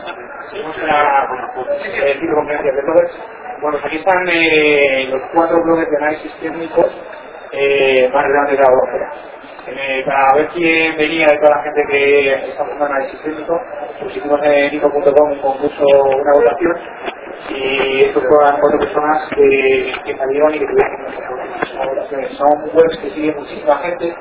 Seguimos en la videoconferencia de bloggers. Bueno, pues aquí están los 4 bloggers de análisis técnicos más grandes de la blogera. Para ver quién venía de toda la gente que está haciendo análisis técnico, pues hicimos en nico.com un concurso, una votación, y estos fueron 4 personas que salieron y que tuvieron muchas votaciones. Son webs que sigue muchísima gente.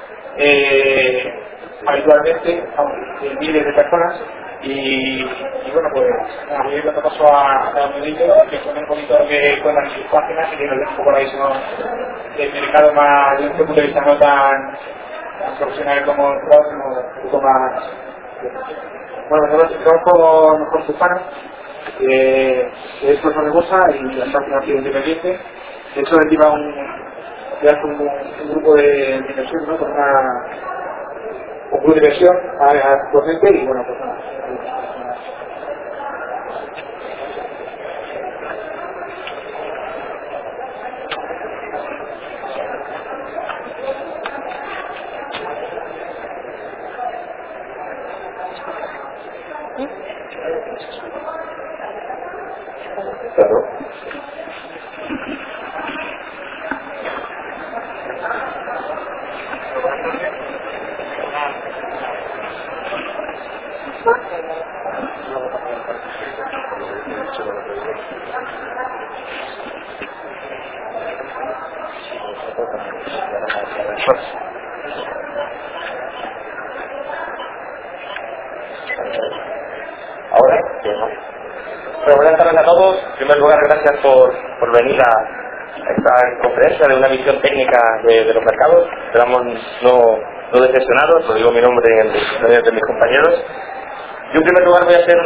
Habitualmente, miles de personas y bueno, pues nada, voy a dar paso a cada uno de ellos que cuenten un poquito lo que cuentan en sus páginas y que nos den un poco la visión del mercado más, desde un punto de vista no tan profesional como entrado, sino un poco más. Bueno, nosotros empezamos con Susana, que es profesor de bolsa y la página independiente. De hecho, él lleva un grupo de inversión, ¿no? Con un club de inversión actualmente y bueno, pues nada. Claro. Ahora, sí, ¿no? Bueno, buenas tardes a todos. En primer lugar, gracias por venir a esta conferencia de una visión técnica de los mercados. Esperamos no decepcionados, lo digo mi nombre y el de mis compañeros. Yo en primer lugar voy a hacer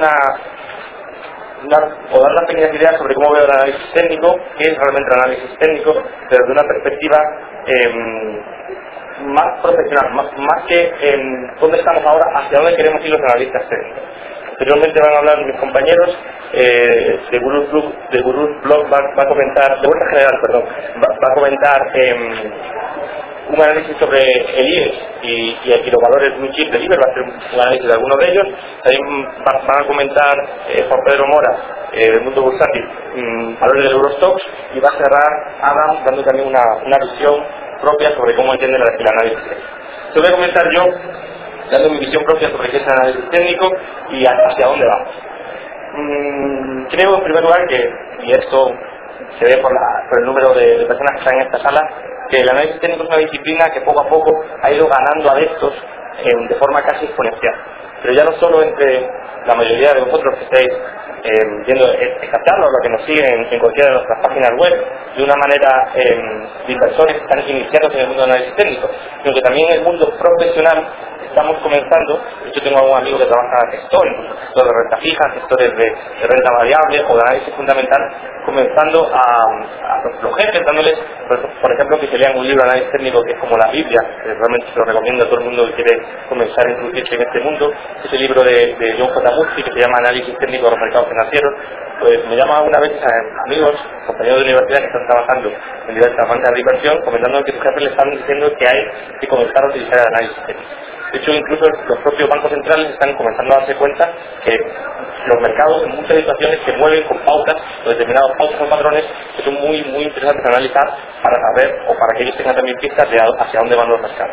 o dar unas pequeñas ideas sobre cómo veo el análisis técnico, qué es realmente el análisis técnico, pero de una perspectiva más profesional, más que en dónde estamos ahora, hacia dónde queremos ir los analistas técnicos. Posteriormente van a hablar mis compañeros de Gurús Blog, va a comentar, de vuelta general, perdón, va a comentar un análisis sobre el IBEX y los valores blue chip del IBEX, va a hacer un análisis de algunos de ellos. También van a comentar Juan Pedro Mora, del mundo bursátil, valores del Eurostoxx, y va a cerrar Adam dando también una visión propia sobre cómo entiende el análisis técnico. Yo voy a comenzar yo dando mi visión propia sobre qué es el análisis técnico y hacia dónde vamos. Creo en primer lugar que, y esto se ve por el número de personas que están en esta sala, que el análisis técnico es una disciplina que poco a poco ha ido ganando adeptos de forma casi exponencial. Pero ya no solo entre la mayoría de vosotros que estáis viendo esta charla o los que nos siguen en cualquiera de nuestras páginas web de una manera de inversores que están iniciados en el mundo del análisis técnico, sino que también en el mundo profesional estamos comenzando. Yo tengo algún amigo que trabaja en gestores de renta fija, gestores de renta variable o de análisis fundamental, comenzando a los jefes dándoles, por ejemplo, que se lean un libro de análisis técnico que es como la Biblia, que realmente se lo recomiendo a todo el mundo que quiere comenzar a introducirse en este mundo. Ese libro de John J. Murphy que se llama Análisis técnico de los mercados financieros. Pues me llama una vez a amigos, compañeros de universidad que están trabajando en diversas bancas de inversión, comentando que sus jefes le están diciendo que hay que comenzar a utilizar el análisis técnico. De hecho, incluso los propios bancos centrales están comenzando a darse cuenta que los mercados en muchas situaciones se mueven con pautas, o determinados pautas o patrones que son muy interesantes de analizar para saber o para que ellos tengan también pistas de hacia dónde van los mercados.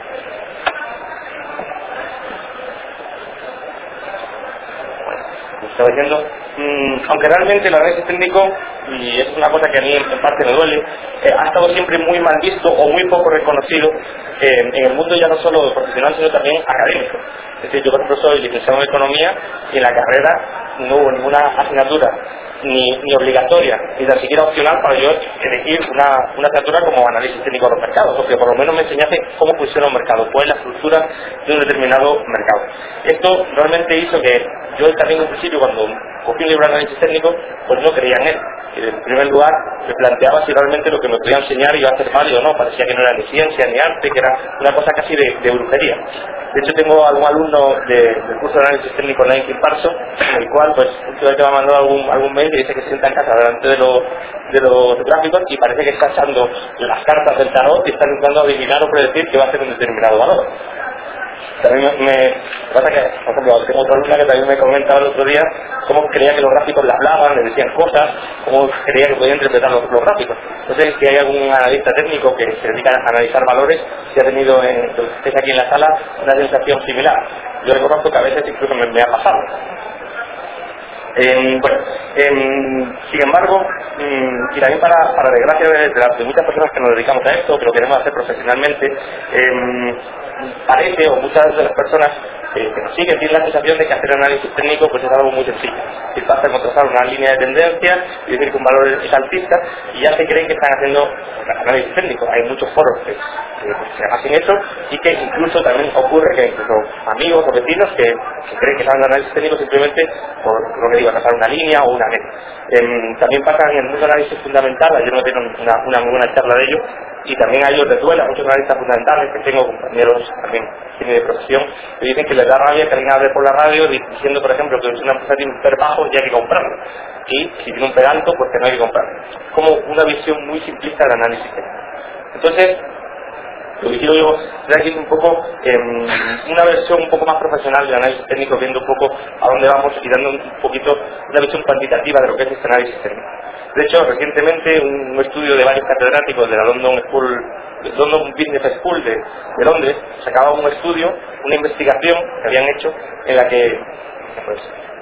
Estaba diciendo, aunque realmente el análisis técnico, y es una cosa que a mí en parte me duele, ha estado siempre muy mal visto o muy poco reconocido en el mundo ya no solo profesional sino también académico. Es decir, yo por ejemplo soy licenciado en Economía y en la carrera no hubo ninguna asignatura ni obligatoria, ni tan siquiera opcional para yo elegir una asignatura como análisis técnico de los mercados, o que por lo menos me enseñase cómo funciona un mercado, cuál es la estructura de un determinado mercado. Esto realmente hizo que yo también en principio cuando cogí un libro de análisis técnico, pues no creía en él. Y en primer lugar me planteaba si realmente lo que me podía enseñar iba a ser válido o no, parecía que no era ni ciencia ni arte, que era una cosa casi de brujería. De hecho tengo algún alumno del curso de análisis técnico online que imparto, en el cual pues última vez que me ha mandado algún mail que dice que se sienta en casa delante de los gráficos y parece que está echando las cartas del tarot y está intentando adivinar o predecir que va a ser un determinado valor. También me pasa que, por ejemplo, tengo otra alumna que también me comentaba el otro día cómo creía que los gráficos le hablaban, le decían cosas, cómo creía que podía interpretar los gráficos. Entonces, si hay algún analista técnico que se dedica a analizar valores, si ha tenido, que estés aquí en la sala, una sensación similar. Yo reconozco que a veces incluso me ha pasado. Bueno, sin embargo, y también para desgracia de muchas personas que nos dedicamos a esto, que lo queremos hacer profesionalmente, parece, o muchas de las personas que nos siguen tienen la sensación de que hacer análisis técnico pues es algo muy sencillo. Es basta con trazar una línea de tendencia y decir que un valor es alcista y ya se creen que están haciendo análisis técnico. Hay muchos foros que hacen eso y que incluso también ocurre que incluso amigos o vecinos que creen que saben análisis técnico simplemente por lo que digo, trazar una línea o una meta. También pasa en el mundo de análisis fundamental, ayer me dieron una muy buena charla de ello, y también a ellos les duela, muchos analistas fundamentales que tengo, compañeros también de profesión, que dicen que les da rabia que alguien hable por la radio diciendo, por ejemplo, que si una empresa tiene un PER bajo ya hay que comprarlo, y si tiene un PER alto, pues que no hay que comprarlo. Como una visión muy simplista del análisis técnico. Entonces, lo que quiero yo es aquí un poco una versión un poco más profesional del análisis técnico, viendo un poco a dónde vamos y dando un poquito una visión cuantitativa de lo que es este análisis técnico. De hecho, recientemente un estudio de varios catedráticos de la London Business School de Londres sacaba un estudio, una investigación que habían hecho en la que pues,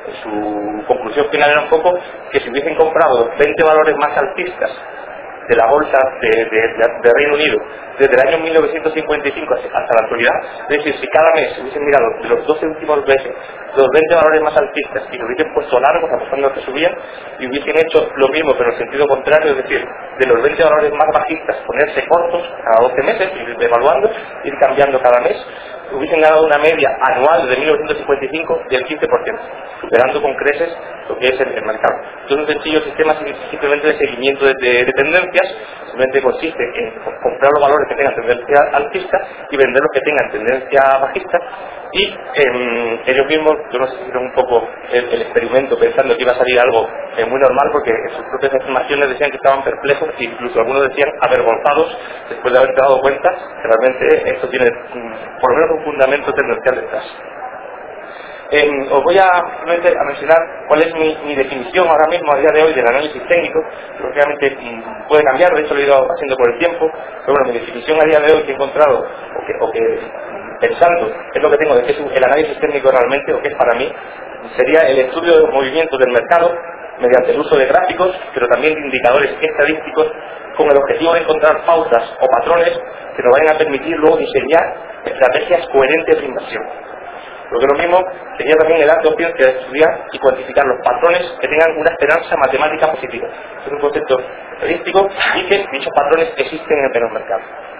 su conclusión final era un poco que si hubiesen comprado 20 valores más alcistas de la bolsa de Reino Unido desde el año 1955 hasta la actualidad, es decir, si cada mes hubiesen mirado de los 12 últimos meses los 20 valores más alcistas y lo hubiesen puesto largos apostando a que subían y hubiesen hecho lo mismo pero en el sentido contrario, es decir, de los 20 valores más bajistas ponerse cortos cada 12 meses, ir evaluando, ir cambiando cada mes, hubiesen ganado una media anual desde 1955 del 15%, superando con creces lo que es el mercado. Entonces un sencillo sistema simplemente de seguimiento de tendencias, simplemente consiste en comprar los valores que tengan tendencia alcista y vender los que tengan tendencia bajista, y ellos mismos, yo no sé si hicieron un poco el experimento pensando que iba a salir algo muy normal, porque en sus propias estimaciones decían que estaban perplejos e incluso algunos decían avergonzados después de haberse dado cuenta que realmente esto tiene por lo menos un fundamento tendencial detrás. Os voy simplemente a mencionar cuál es mi definición ahora mismo, a día de hoy, del análisis técnico. Lógicamente puede cambiar, de hecho lo he ido haciendo por el tiempo, pero bueno, mi definición a día de hoy que he encontrado, o que pensando es lo que tengo de qué es el análisis técnico realmente, o qué es para mí, sería el estudio de los movimientos del mercado mediante el uso de gráficos, pero también de indicadores estadísticos, con el objetivo de encontrar pautas o patrones que nos vayan a permitir luego diseñar estrategias coherentes de inversión. Lo que lo mismo sería también el arte o ciencia de estudiar y cuantificar los patrones que tengan una esperanza matemática positiva. Es un concepto estadístico y que dichos patrones existen en el mercado.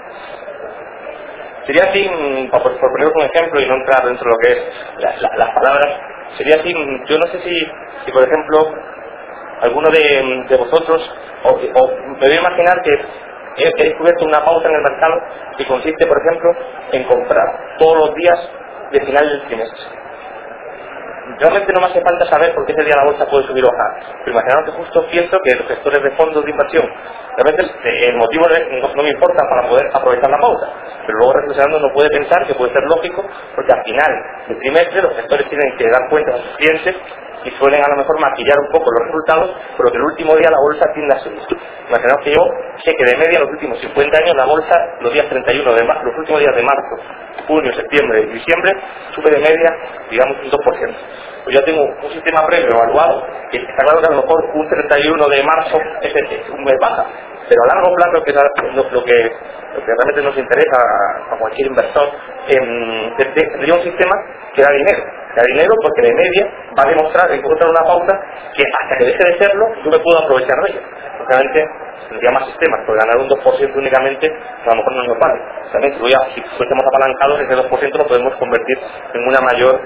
Sería así, por poneros un ejemplo y no entrar dentro de lo que es las palabras, sería así, yo no sé si por ejemplo, alguno de vosotros, o me voy a imaginar que he descubierto una pauta en el mercado que consiste, por ejemplo, en comprar todos los días de final del trimestre. Realmente no me hace falta saber por qué ese día la bolsa puede subir o bajar, pero imaginaos que justo pienso que los gestores de fondos de inversión, realmente el motivo no me importa para poder aprovechar la pauta, pero luego reflexionando uno puede pensar que puede ser lógico, porque al final del trimestre los gestores tienen que dar cuenta a sus clientes y suelen a lo mejor maquillar un poco los resultados, pero que el último día la bolsa tiende a subir. Imaginaos que yo sé que de media los últimos 50 años la bolsa, los días 31 de marzo, los últimos días de marzo, junio, septiembre y diciembre, sube de media, digamos, un 2%. Pues yo tengo un sistema previo evaluado, que está claro que a lo mejor un 31 de marzo es un mes baja, pero a largo plazo, que es lo que realmente nos interesa a cualquier inversor, tendría un sistema que da dinero. Da dinero porque de media va a demostrar, encontrar una pauta que hasta que deje de serlo, yo me puedo aprovechar de ella. Obviamente, tendría más sistemas, pero ganar un 2% únicamente a lo mejor no nos vale. También si fuésemos apalancados, ese 2% lo podemos convertir en una mayor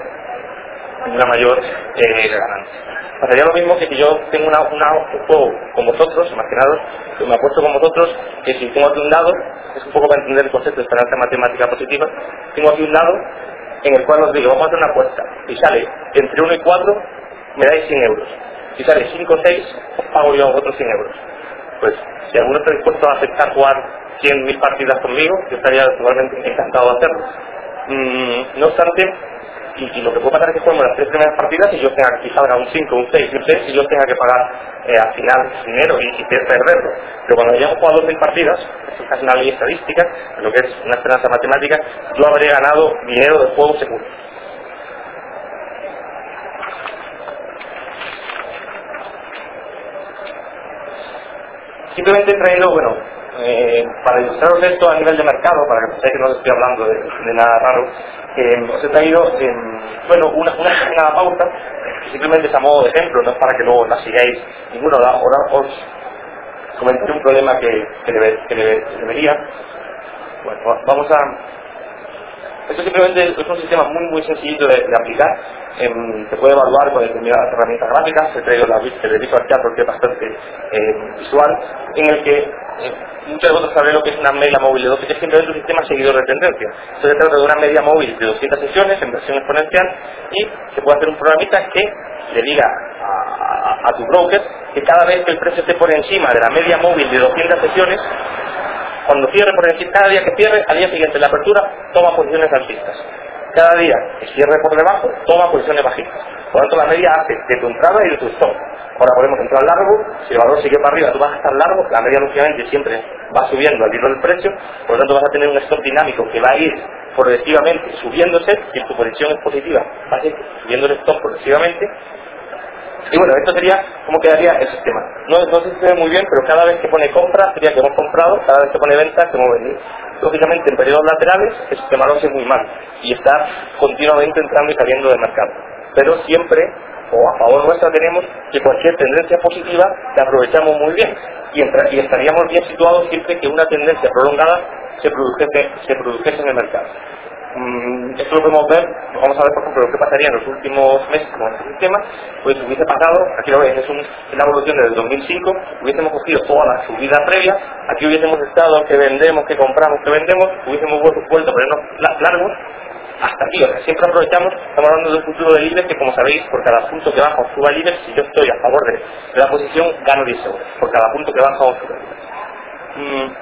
ganancia. Pasaría lo mismo que si yo tengo un juego con vosotros, imaginaros, que me apuesto con vosotros, que si tengo aquí un dado, es un poco para entender el concepto de esperanza matemática positiva, tengo aquí un dado en el cual os digo, vamos a hacer una apuesta, si sale entre 1 y 4, me dais 100 euros, si sale 5 o 6, os pago yo a vosotros 100 euros. Pues, si alguno está dispuesto a aceptar jugar 100.000 partidas conmigo, yo estaría totalmente encantado de hacerlo. No obstante, y lo que puede pasar es que juguemos las 3 primeras partidas y yo tenga que salga un 5, un 6, un 6 y yo tenga que pagar al final dinero y perderlo. Pero cuando hayamos jugado 2000 partidas, esto es casi una ley estadística, lo que es una esperanza matemática, yo habré ganado dinero del juego seguro. Simplemente he traído, para ilustraros esto a nivel de mercado, para que penséis que no os estoy hablando de nada raro, os he traído, una pauta, que simplemente es a modo de ejemplo, no es para que luego la sigáis ninguno. Ahora os comenté un problema que debería. Bueno, vamos a... Esto simplemente es un sistema muy sencillito de aplicar. Se puede evaluar con determinadas herramientas gráficas. He traído el de Visual Chat porque es bastante visual, en el que muchos de vosotros sabréis lo que es una media móvil de 12, que es simplemente un sistema seguidor de tendencia. Esto se trata de una media móvil de 200 sesiones en versión exponencial, y se puede hacer un programita que le diga a tu broker que cada vez que el precio se pone encima de la media móvil de 200 sesiones, cuando cierre por encima, cada día que cierre, al día siguiente en la apertura, toma posiciones alcistas. Cada día que cierre por debajo, toma posiciones bajistas. Por lo tanto, la media hace de tu entrada y de tu stop. Ahora podemos entrar largo, si el valor sigue para arriba, tú vas a estar largo, la media lógicamente siempre va subiendo al hilo del precio, por lo tanto vas a tener un stop dinámico que va a ir progresivamente subiéndose, si tu posición es positiva, vas a ir subiendo el stop progresivamente. Y bueno, esto sería cómo quedaría el sistema. No sé si se ve muy bien, pero cada vez que pone compra sería que hemos comprado, cada vez que pone venta que hemos vendido. Lógicamente en periodos laterales el sistema lo hace muy mal y está continuamente entrando y saliendo del mercado. Pero siempre, o a favor nuestra, tenemos que cualquier tendencia positiva la aprovechamos muy bien y estaríamos bien situados siempre que una tendencia prolongada se produjese en el mercado. Esto lo podemos ver, vamos a ver por ejemplo lo que pasaría en los últimos meses con este sistema. Pues hubiese pasado, aquí lo veis, es la evolución desde el 2005, hubiésemos cogido toda la subida previa, aquí hubiésemos estado que vendemos, que compramos, que vendemos, hubiésemos vuelto a ponernos largos, hasta aquí, o sea, siempre aprovechamos, estamos hablando de un futuro de IBEX que, como sabéis, por cada punto que baja o suba el IBEX, si yo estoy a favor de la posición, gano 10 euros, por cada punto que baja o suba el IBEX.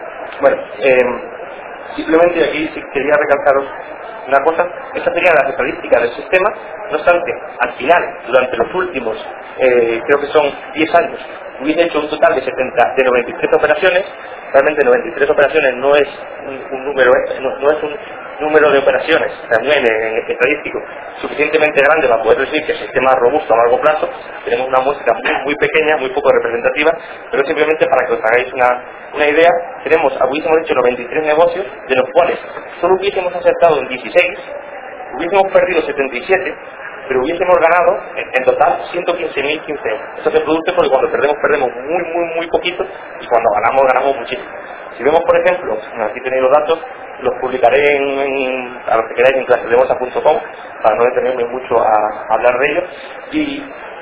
Simplemente aquí sí quería recalcaros una cosa. Estas serían las estadísticas del sistema. No obstante, al final, durante los últimos, creo que son 10 años, hubiese hecho un total de 93 operaciones. Realmente 93 operaciones no es un número, no es un número de operaciones también estadístico suficientemente grande para poder decir que el sistema es robusto a largo plazo. Tenemos una muestra muy pequeña, muy poco representativa, pero simplemente para que os hagáis una idea, hubiésemos hecho 93 negocios, de los cuales solo hubiésemos acertado en 16, hubiésemos perdido 77, pero hubiésemos ganado en total 115.015 euros. Esto se produce porque cuando perdemos muy poquito, y cuando ganamos muchísimo. Si vemos, por ejemplo, aquí tenéis los datos, los publicaré a los que queráis en clasedebolsa.com para no detenerme mucho a hablar de ellos, y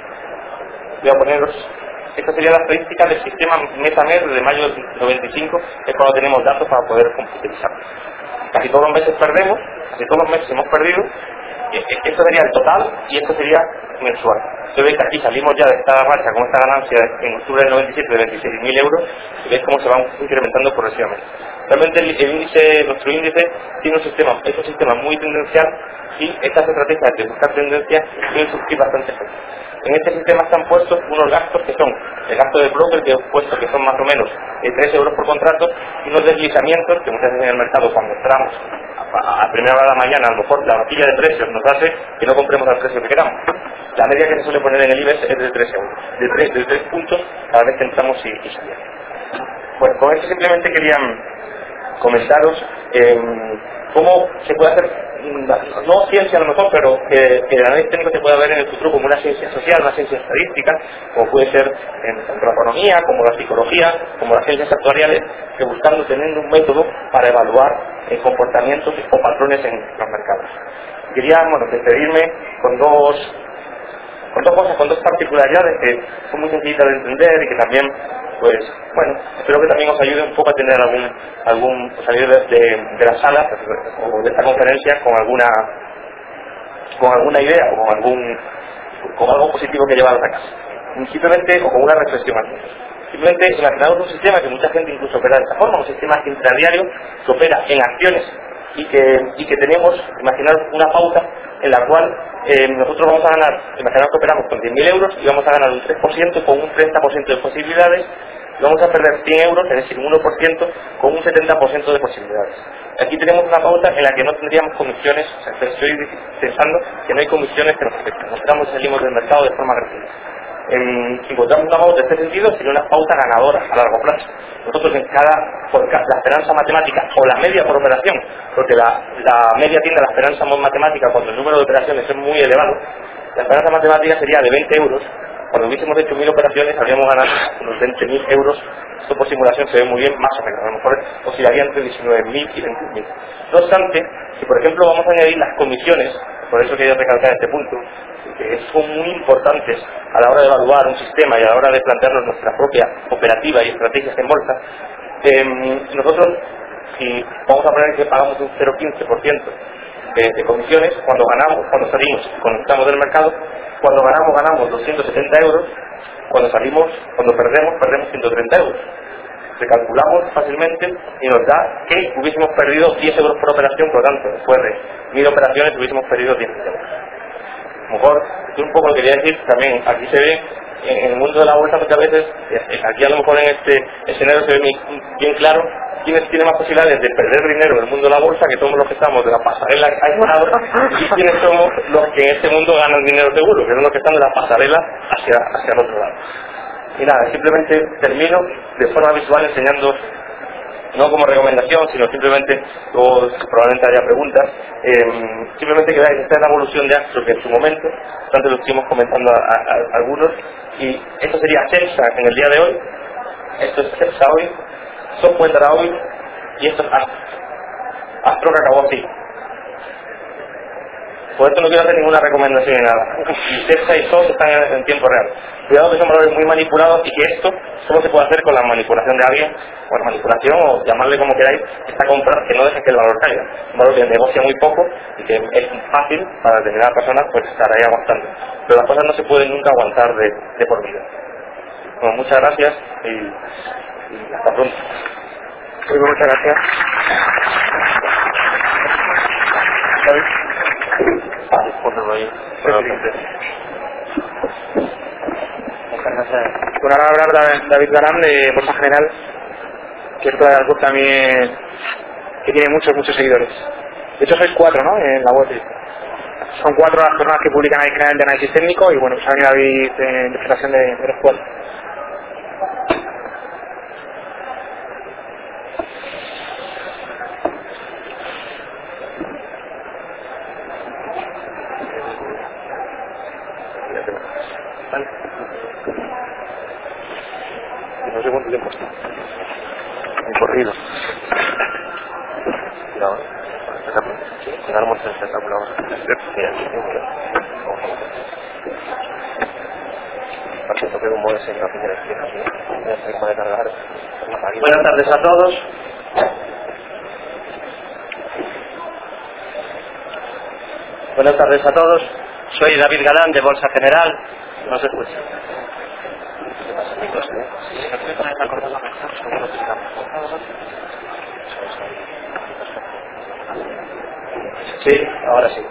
voy a poneros. Estas serían las estadísticas del sistema mes a mes desde mayo del 95, es cuando tenemos datos para poder utilizarlos. Casi todos los meses perdemos, casi todos los meses hemos perdido. Esto sería el total y esto sería mensual. Se ve que aquí salimos ya de esta racha con esta ganancia en octubre del 97 de 26.000 euros, y veis cómo se van incrementando progresivamente. Realmente nuestro índice tiene es un sistema muy tendencial, y estas estrategias de buscar tendencias pueden surgir bastante efectos. En este sistema están puestos unos gastos que son el gasto de broker, que he puesto que son más o menos 3 euros por contrato, y unos deslizamientos que muchas veces en el mercado, cuando entramos a primera hora de la mañana, a lo mejor la horquilla de precios nos hace que no compremos al precio que queramos. La media que se suele poner en el IBEX es de 3 euros, de 3 puntos cada vez que entramos y salimos. Bueno, con esto simplemente quería comentaros cómo se puede hacer, no ciencia a lo mejor, pero que el análisis técnico se puede ver en el futuro como una ciencia social, una ciencia estadística, como puede ser tanto la economía, como la psicología, como las ciencias actuariales, que buscando, teniendo un método para evaluar comportamientos o patrones en los mercados. Quería despedirme con dos cosas, con dos particularidades que son muy sencillitas de entender y que también, espero que también os ayude un poco a tener salir de la sala o de esta conferencia con alguna idea o con algo positivo que llevar a casa. Simplemente, o con una reflexión al menos. Simplemente imaginamos un sistema que mucha gente incluso opera de esta forma, un sistema intradiario que opera en acciones y que tenemos, imaginar una pauta en la cual nosotros vamos a ganar, imaginar que operamos con 10.000 euros y vamos a ganar un 3% con un 30% de posibilidades, y vamos a perder 100 euros, es decir, un 1% con un 70% de posibilidades. Aquí tenemos una pauta en la que no tendríamos comisiones, o sea, estoy pensando que no hay comisiones que nos afecten, nos entramos y salimos del mercado de forma gratuita. Si encontramos una pauta en este sentido, sería una pauta ganadora a largo plazo. Nosotros la esperanza matemática o la media por operación, porque la media tiende a la esperanza matemática cuando el número de operaciones es muy elevado, la esperanza matemática sería de 20 euros. Cuando hubiésemos hecho 1.000 operaciones habríamos ganado unos 20.000 euros. Esto por simulación se ve muy bien, más o menos. A lo mejor oscilaría entre 19.000 y 21.000. No obstante, si por ejemplo vamos a añadir las comisiones, por eso quería recalcar este punto, que son muy importantes a la hora de evaluar un sistema y a la hora de plantearnos nuestra propia operativa y estrategias en bolsa, nosotros, si vamos a poner que pagamos un 0,15% de comisiones, cuando salimos, cuando estamos del mercado, cuando ganamos 270 euros, cuando perdemos 130 euros. Recalculamos fácilmente y nos da que hubiésemos perdido 10 euros por operación, por lo tanto, después de 1.000 operaciones hubiésemos perdido 10 euros. A lo mejor, es un poco lo que quería decir, también aquí se ve, en el mundo de la bolsa muchas veces, aquí a lo mejor en este escenario se ve bien claro quiénes tienen más posibilidades de perder dinero en el mundo de la bolsa, que somos los que estamos de la pasarela y quiénes somos los que en este mundo ganan dinero seguro, que son los que están de la pasarela hacia el otro lado. Y nada, simplemente termino de forma visual enseñando, no como recomendación, sino simplemente, luego probablemente haya preguntas, simplemente que veáis, esta es la evolución de Axo, que en su momento, antes lo estuvimos comentando a algunos, y esto sería Cepsa en el día de hoy, esto es Cepsa hoy, Software hoy, y esto es Astro que acabó así. Por esto no quiero hacer ninguna recomendación ni nada. Y Cepsa y SOS están en tiempo real. Cuidado que son valores muy manipulados y que esto solo se puede hacer con la manipulación de alguien, o la manipulación, o llamarle como queráis, que está comprado, que no deja que el valor caiga. Un valor que negocia muy poco y que es fácil para determinadas personas pues estar ahí aguantando. Pero las cosas no se pueden nunca aguantar de por vida. Bueno, muchas gracias y hasta pronto. Muy bien, muchas gracias. ¿Sabes? Bueno, ahora va a hablar David Galán de Bolsa General, que es una del club también que tiene muchos seguidores. De hecho sois 4, ¿no? En la web. Son 4 las personas que publican ahí el canal de análisis técnico y bueno, pues ha venido David en presentación de los 4. No sé cuánto tiempo está. Mi corrido. No, quedamos en el espectáculo ahora. Aparte toqué un modo en la primera izquierda, ¿sí? De cargar. Buenas tardes a todos. Buenas tardes a todos. Soy David Galán de Bolsa General. No se escucha. Sí, ahora sí.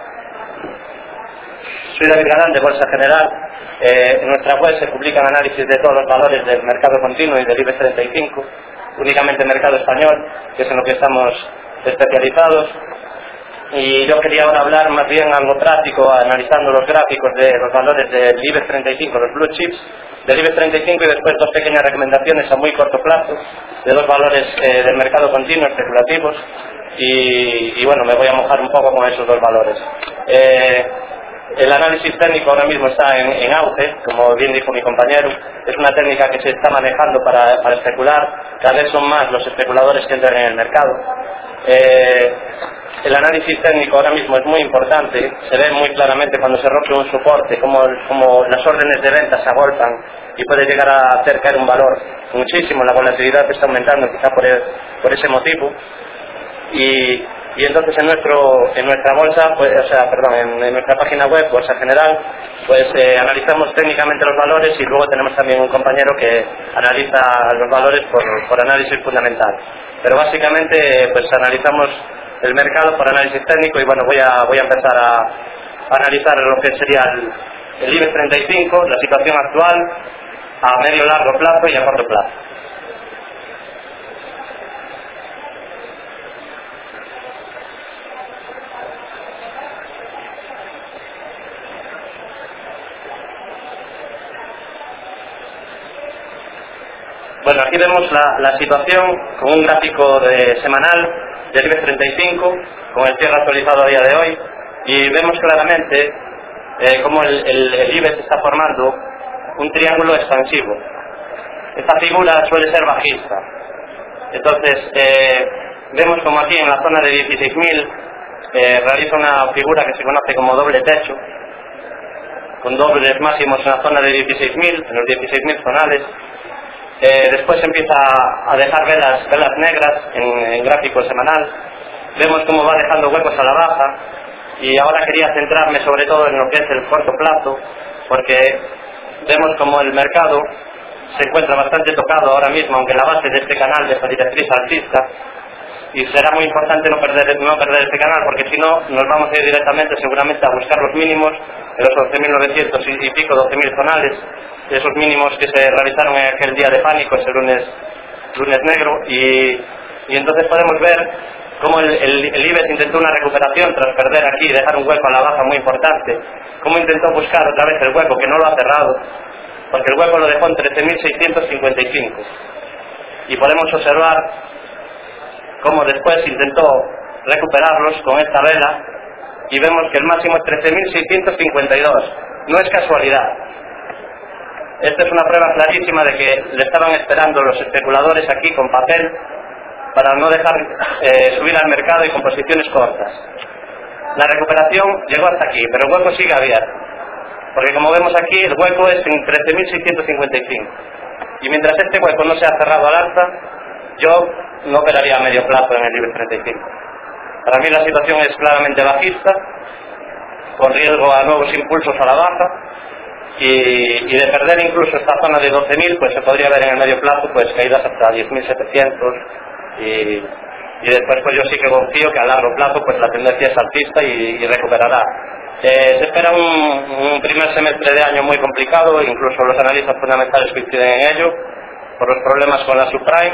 Soy David Galán de Bolsa General. En nuestra web se publican análisis de todos los valores del mercado continuo y del IBEX 35, únicamente mercado español, que es en lo que estamos especializados. Y yo quería ahora hablar más bien algo práctico, analizando los gráficos de los valores del IBEX 35, los blue chips del IBEX 35, y después dos pequeñas recomendaciones a muy corto plazo de dos valores del mercado continuo especulativos. Y bueno, me voy a mojar un poco con esos dos valores. El análisis técnico ahora mismo está en auge, como bien dijo mi compañero. Es una técnica que se está manejando para especular. Cada vez son más los especuladores que entran en el mercado. El análisis técnico ahora mismo es muy importante. Se ve muy claramente cuando se rompe un soporte, como las órdenes de venta se agolpan y puede llegar a hacer caer un valor muchísimo. La volatilidad está aumentando quizá por ese motivo. Y entonces en nuestra bolsa, pues, en nuestra página web, Bolsa General, pues analizamos técnicamente los valores, y luego tenemos también un compañero que analiza los valores por análisis fundamental. Pero básicamente pues analizamos el mercado por análisis técnico y bueno, voy a empezar a analizar lo que sería el IBEX 35, la situación actual a medio largo plazo y a corto plazo. Bueno, aquí vemos la situación con un gráfico semanal del IBEX 35, con el cierre actualizado a día de hoy, y vemos claramente cómo el IBEX está formando un triángulo expansivo. Esta figura suele ser bajista. Entonces, vemos como aquí en la zona de 16.000 realiza una figura que se conoce como doble techo, con dobles máximos en la zona de 16.000, en los 16.000 zonales. Después empieza a dejar velas negras en gráfico semanal. Vemos cómo va dejando huecos a la baja y ahora quería centrarme sobre todo en lo que es el corto plazo, porque vemos como el mercado se encuentra bastante tocado ahora mismo, aunque la base de este canal de esta directriz alcista, y será muy importante no perder este canal, porque si no nos vamos a ir directamente seguramente a buscar los mínimos de los 11.900 y pico, 12.000 zonales, esos mínimos que se realizaron en aquel día de pánico, ese lunes negro, y entonces podemos ver cómo el IBEX intentó una recuperación tras perder aquí y dejar un hueco a la baja muy importante, cómo intentó buscar otra vez el hueco, que no lo ha cerrado, porque el hueco lo dejó en 13.655, y podemos observar cómo después intentó recuperarlos con esta vela, y vemos que el máximo es 13.652, no es casualidad. Esta es una prueba clarísima de que le estaban esperando los especuladores aquí con papel para no dejar subir al mercado y con posiciones cortas. La recuperación llegó hasta aquí, pero el hueco sigue abierto, porque como vemos aquí el hueco es en 13.655, y mientras este hueco no sea cerrado al alza, yo no operaría a medio plazo en el IBEX 35. Para mí la situación es claramente bajista, con riesgo a nuevos impulsos a la baja, y de perder incluso esta zona de 12.000, pues se podría ver en el medio plazo pues caídas hasta 10.700, y después pues yo sí que confío que a largo plazo pues la tendencia es alcista y recuperará. Se espera un primer semestre de año muy complicado, incluso los analistas fundamentales coinciden en ello, por los problemas con la subprime,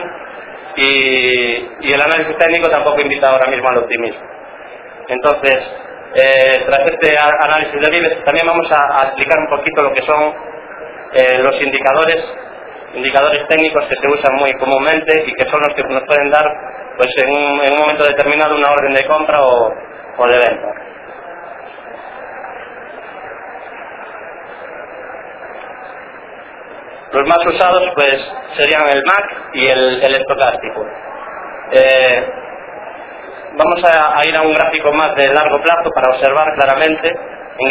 y el análisis técnico tampoco invita ahora mismo al optimismo. Entonces, tras este análisis del IBEX también vamos a explicar un poquito lo que son los indicadores técnicos que se usan muy comúnmente y que son los que nos pueden dar pues en un momento determinado una orden de compra o de venta. Los más usados pues serían el MAC y el estocástico. Vamos a ir a un gráfico más de largo plazo para observar claramente. En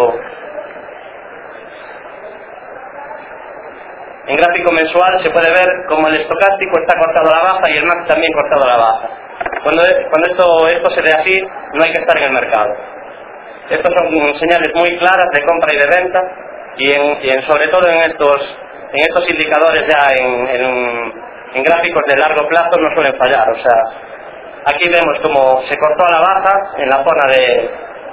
gráfico mensual se puede ver como el estocástico está cortado a la baja y el MAC también cortado a la baja. Cuando esto se ve así, no hay que estar en el mercado. Estos son señales muy claras de compra y de venta, y sobre todo en estos indicadores ya en gráficos de largo plazo no suelen fallar. O sea, aquí vemos como se cortó a la baja en la zona de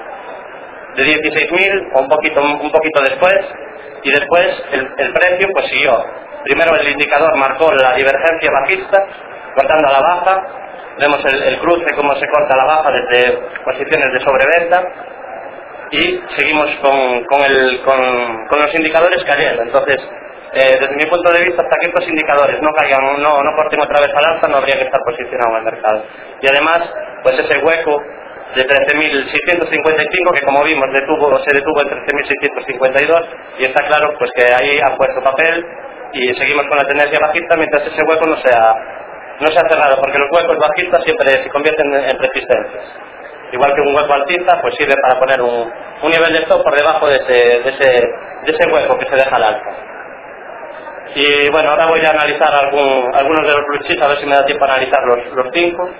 16.000 o un poquito después, y después el precio pues siguió. Primero el indicador marcó la divergencia bajista, cortando a la baja. Vemos el cruce como se corta a la baja desde posiciones de sobreventa, y seguimos con los indicadores cayendo. Entonces, desde mi punto de vista, hasta que estos indicadores no caigan, no corten otra vez al alza, no habría que estar posicionado en el mercado. Y además, pues ese hueco de 13.655 que, como vimos, se detuvo en 13.652, y está claro pues que ahí ha puesto papel y seguimos con la tendencia bajista mientras ese hueco no se ha cerrado, porque los huecos bajistas siempre se convierten en resistencias. Igual que un hueco alcista pues sirve para poner un nivel de stop por debajo de ese hueco que se deja al alza. Y bueno, ahora voy a analizar algunos de los blue chips, a ver si me da tiempo a analizar los 5.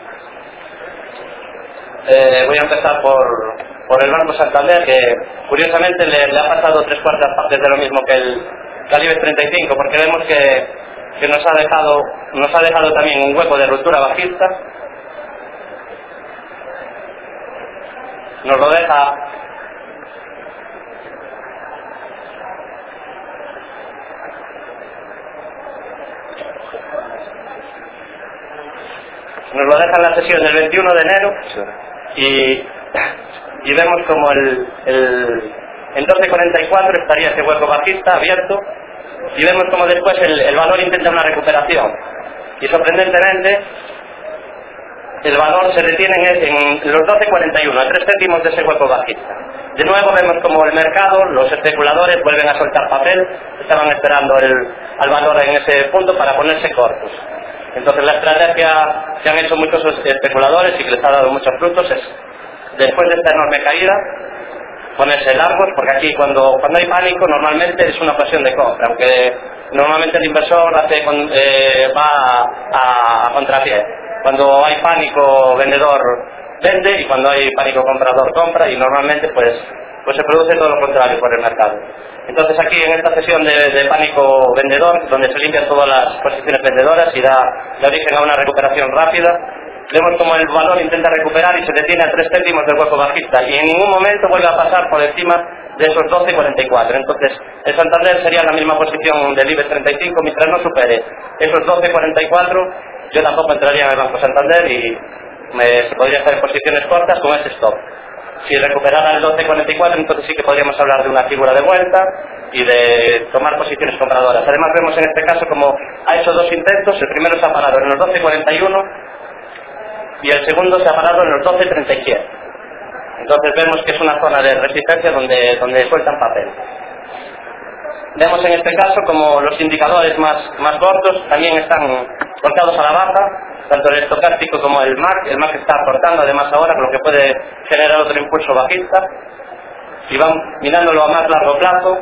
Voy a empezar por el Banco Santander, que curiosamente le ha pasado 3/4 partes de lo mismo que el IBEX 35, porque vemos que nos ha dejado también un hueco de ruptura bajista. nos lo deja en la sesión del 21 de enero y vemos como en 12.44 estaría ese hueco bajista abierto y vemos como después el valor intenta una recuperación y sorprendentemente el valor se detiene en los 12.41, a 3 céntimos de ese hueco bajista. De nuevo vemos como el mercado, los especuladores vuelven a soltar papel, estaban esperando al valor en ese punto para ponerse cortos. Entonces la estrategia que han hecho muchos especuladores y que les ha dado muchos frutos es, después de esta enorme caída, ponerse largos, porque aquí cuando hay pánico normalmente es una ocasión de compra, aunque normalmente el inversor va a contrapié. Cuando hay pánico, vendedor vende, y cuando hay pánico, comprador compra, y normalmente pues se produce todo lo contrario por el mercado. Entonces aquí en esta sesión de pánico vendedor, donde se limpian todas las posiciones vendedoras y da origen a una recuperación rápida, vemos como el valor intenta recuperar y se detiene a 3 céntimos del hueco bajista y en ningún momento vuelve a pasar por encima de esos 12.44. Entonces el Santander sería la misma posición del IBEX 35 mientras no supere esos 12.44. Yo tampoco entraría en el Banco Santander y se podría hacer posiciones cortas con ese stop. Si recuperara el 12.44, entonces sí que podríamos hablar de una figura de vuelta y de tomar posiciones compradoras. Además vemos en este caso como ha hecho 2 intentos. El primero se ha parado en los 12.41 y el segundo se ha parado en los 12.37. Entonces vemos que es una zona de resistencia donde sueltan papel. Vemos en este caso como los indicadores más cortos también están cortados a la baja, tanto el estocástico como el MAC. El MAC está cortando además ahora, con lo que puede generar otro impulso bajista. Y van mirándolo a más largo plazo,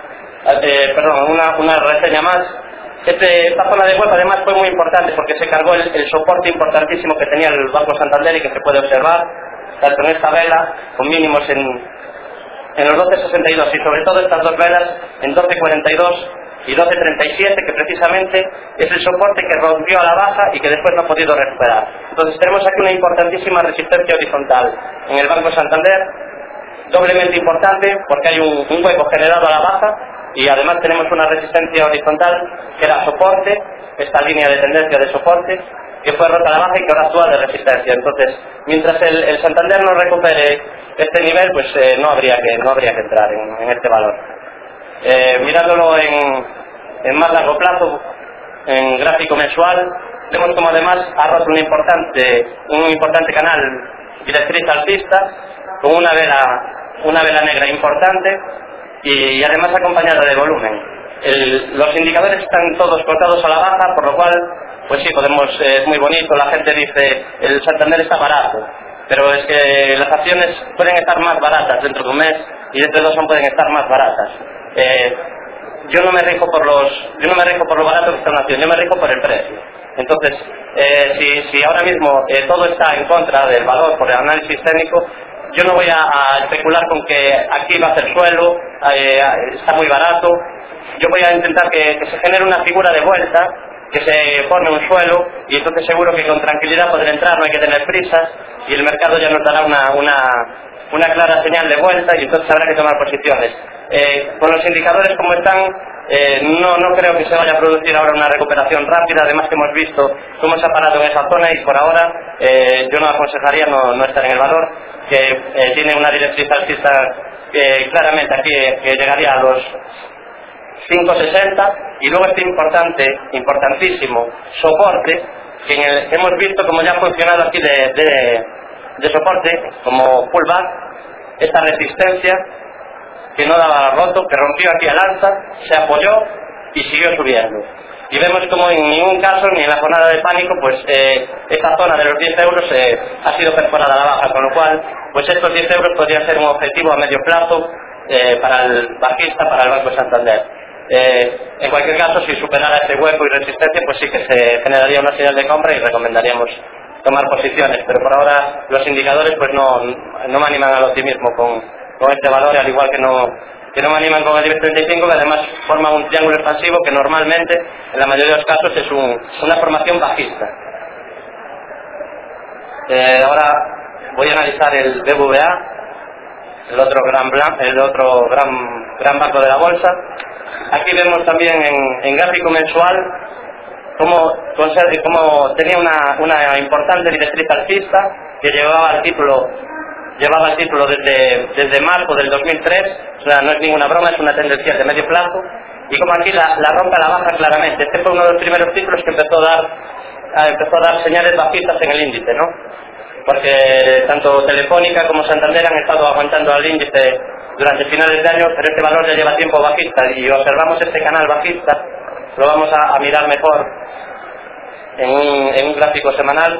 una reseña más. Esta zona de web además fue muy importante porque se cargó el soporte importantísimo que tenía el Banco Santander y que se puede observar tanto en esta vela con mínimos en los 12.62 y sobre todo estas dos velas en 12.42 y 12.37, que precisamente es el soporte que rompió a la baja y que después no ha podido recuperar. Entonces tenemos aquí una importantísima resistencia horizontal en el Banco Santander, doblemente importante porque hay un hueco generado a la baja y además tenemos una resistencia horizontal que era soporte, esta línea de tendencia de soporte que fue rota a la baja y que ahora actúa de resistencia. Entonces mientras el Santander no recupere este nivel, pues no habría que entrar en este valor. Mirándolo en más largo plazo, en gráfico mensual, vemos como además ha roto un importante canal directriz alcista con una vela negra importante y además acompañada de volumen. Los indicadores están todos cortados a la baja, por lo cual pues sí, es muy bonito, la gente dice el Santander está barato, pero es que las acciones pueden estar más baratas dentro de un mes y dentro de 2 años pueden estar más baratas. Yo no me rijo por lo barato que está una acción, yo me rijo por el precio. Entonces, si ahora mismo todo está en contra del valor por el análisis técnico, yo no voy a especular con que aquí va a ser suelo, está muy barato. Yo voy a intentar que se genere una figura de vuelta, que se forme un suelo y entonces seguro que con tranquilidad podré entrar, no hay que tener prisas y el mercado ya nos dará una clara señal de vuelta y entonces habrá que tomar posiciones. Con los indicadores como están, no creo que se vaya a producir ahora una recuperación rápida, además que hemos visto cómo se ha parado en esa zona y por ahora yo no aconsejaría no estar en el valor, que tiene una directriz alcista claramente aquí que llegaría a los 5.60 y luego este importantísimo soporte que hemos visto como ya ha funcionado aquí de soporte como pullback, esta resistencia que no daba roto, que rompió aquí al alza, se apoyó y siguió subiendo. Y vemos como en ningún caso, ni en la jornada de pánico, pues esta zona de los 10 euros ha sido perforada a la baja, con lo cual pues estos 10 euros podrían ser un objetivo a medio plazo para el bajista, para el Banco Santander. En cualquier caso, si superara ese hueco y resistencia, pues sí que se generaría una señal de compra y recomendaríamos tomar posiciones, pero por ahora los indicadores pues no me animan al optimismo con este valor, al igual que no me animan con el IBEX 35, que además forma un triángulo expansivo que normalmente, en la mayoría de los casos, es una formación bajista. Ahora voy a analizar el BBVA. el otro gran banco de la bolsa. Aquí vemos también en gráfico mensual cómo tenía una importante directriz alcista que llevaba el título desde marzo del 2003, o sea, no es ninguna broma, es una tendencia de medio plazo, y como aquí la rompe a la baja claramente. Este fue uno de los primeros títulos que empezó a dar señales bajistas en el índice, ¿no? Porque tanto Telefónica como Santander han estado aguantando al índice durante finales de año, pero este valor ya lleva tiempo bajista, y observamos este canal bajista, lo vamos a mirar mejor en un gráfico semanal.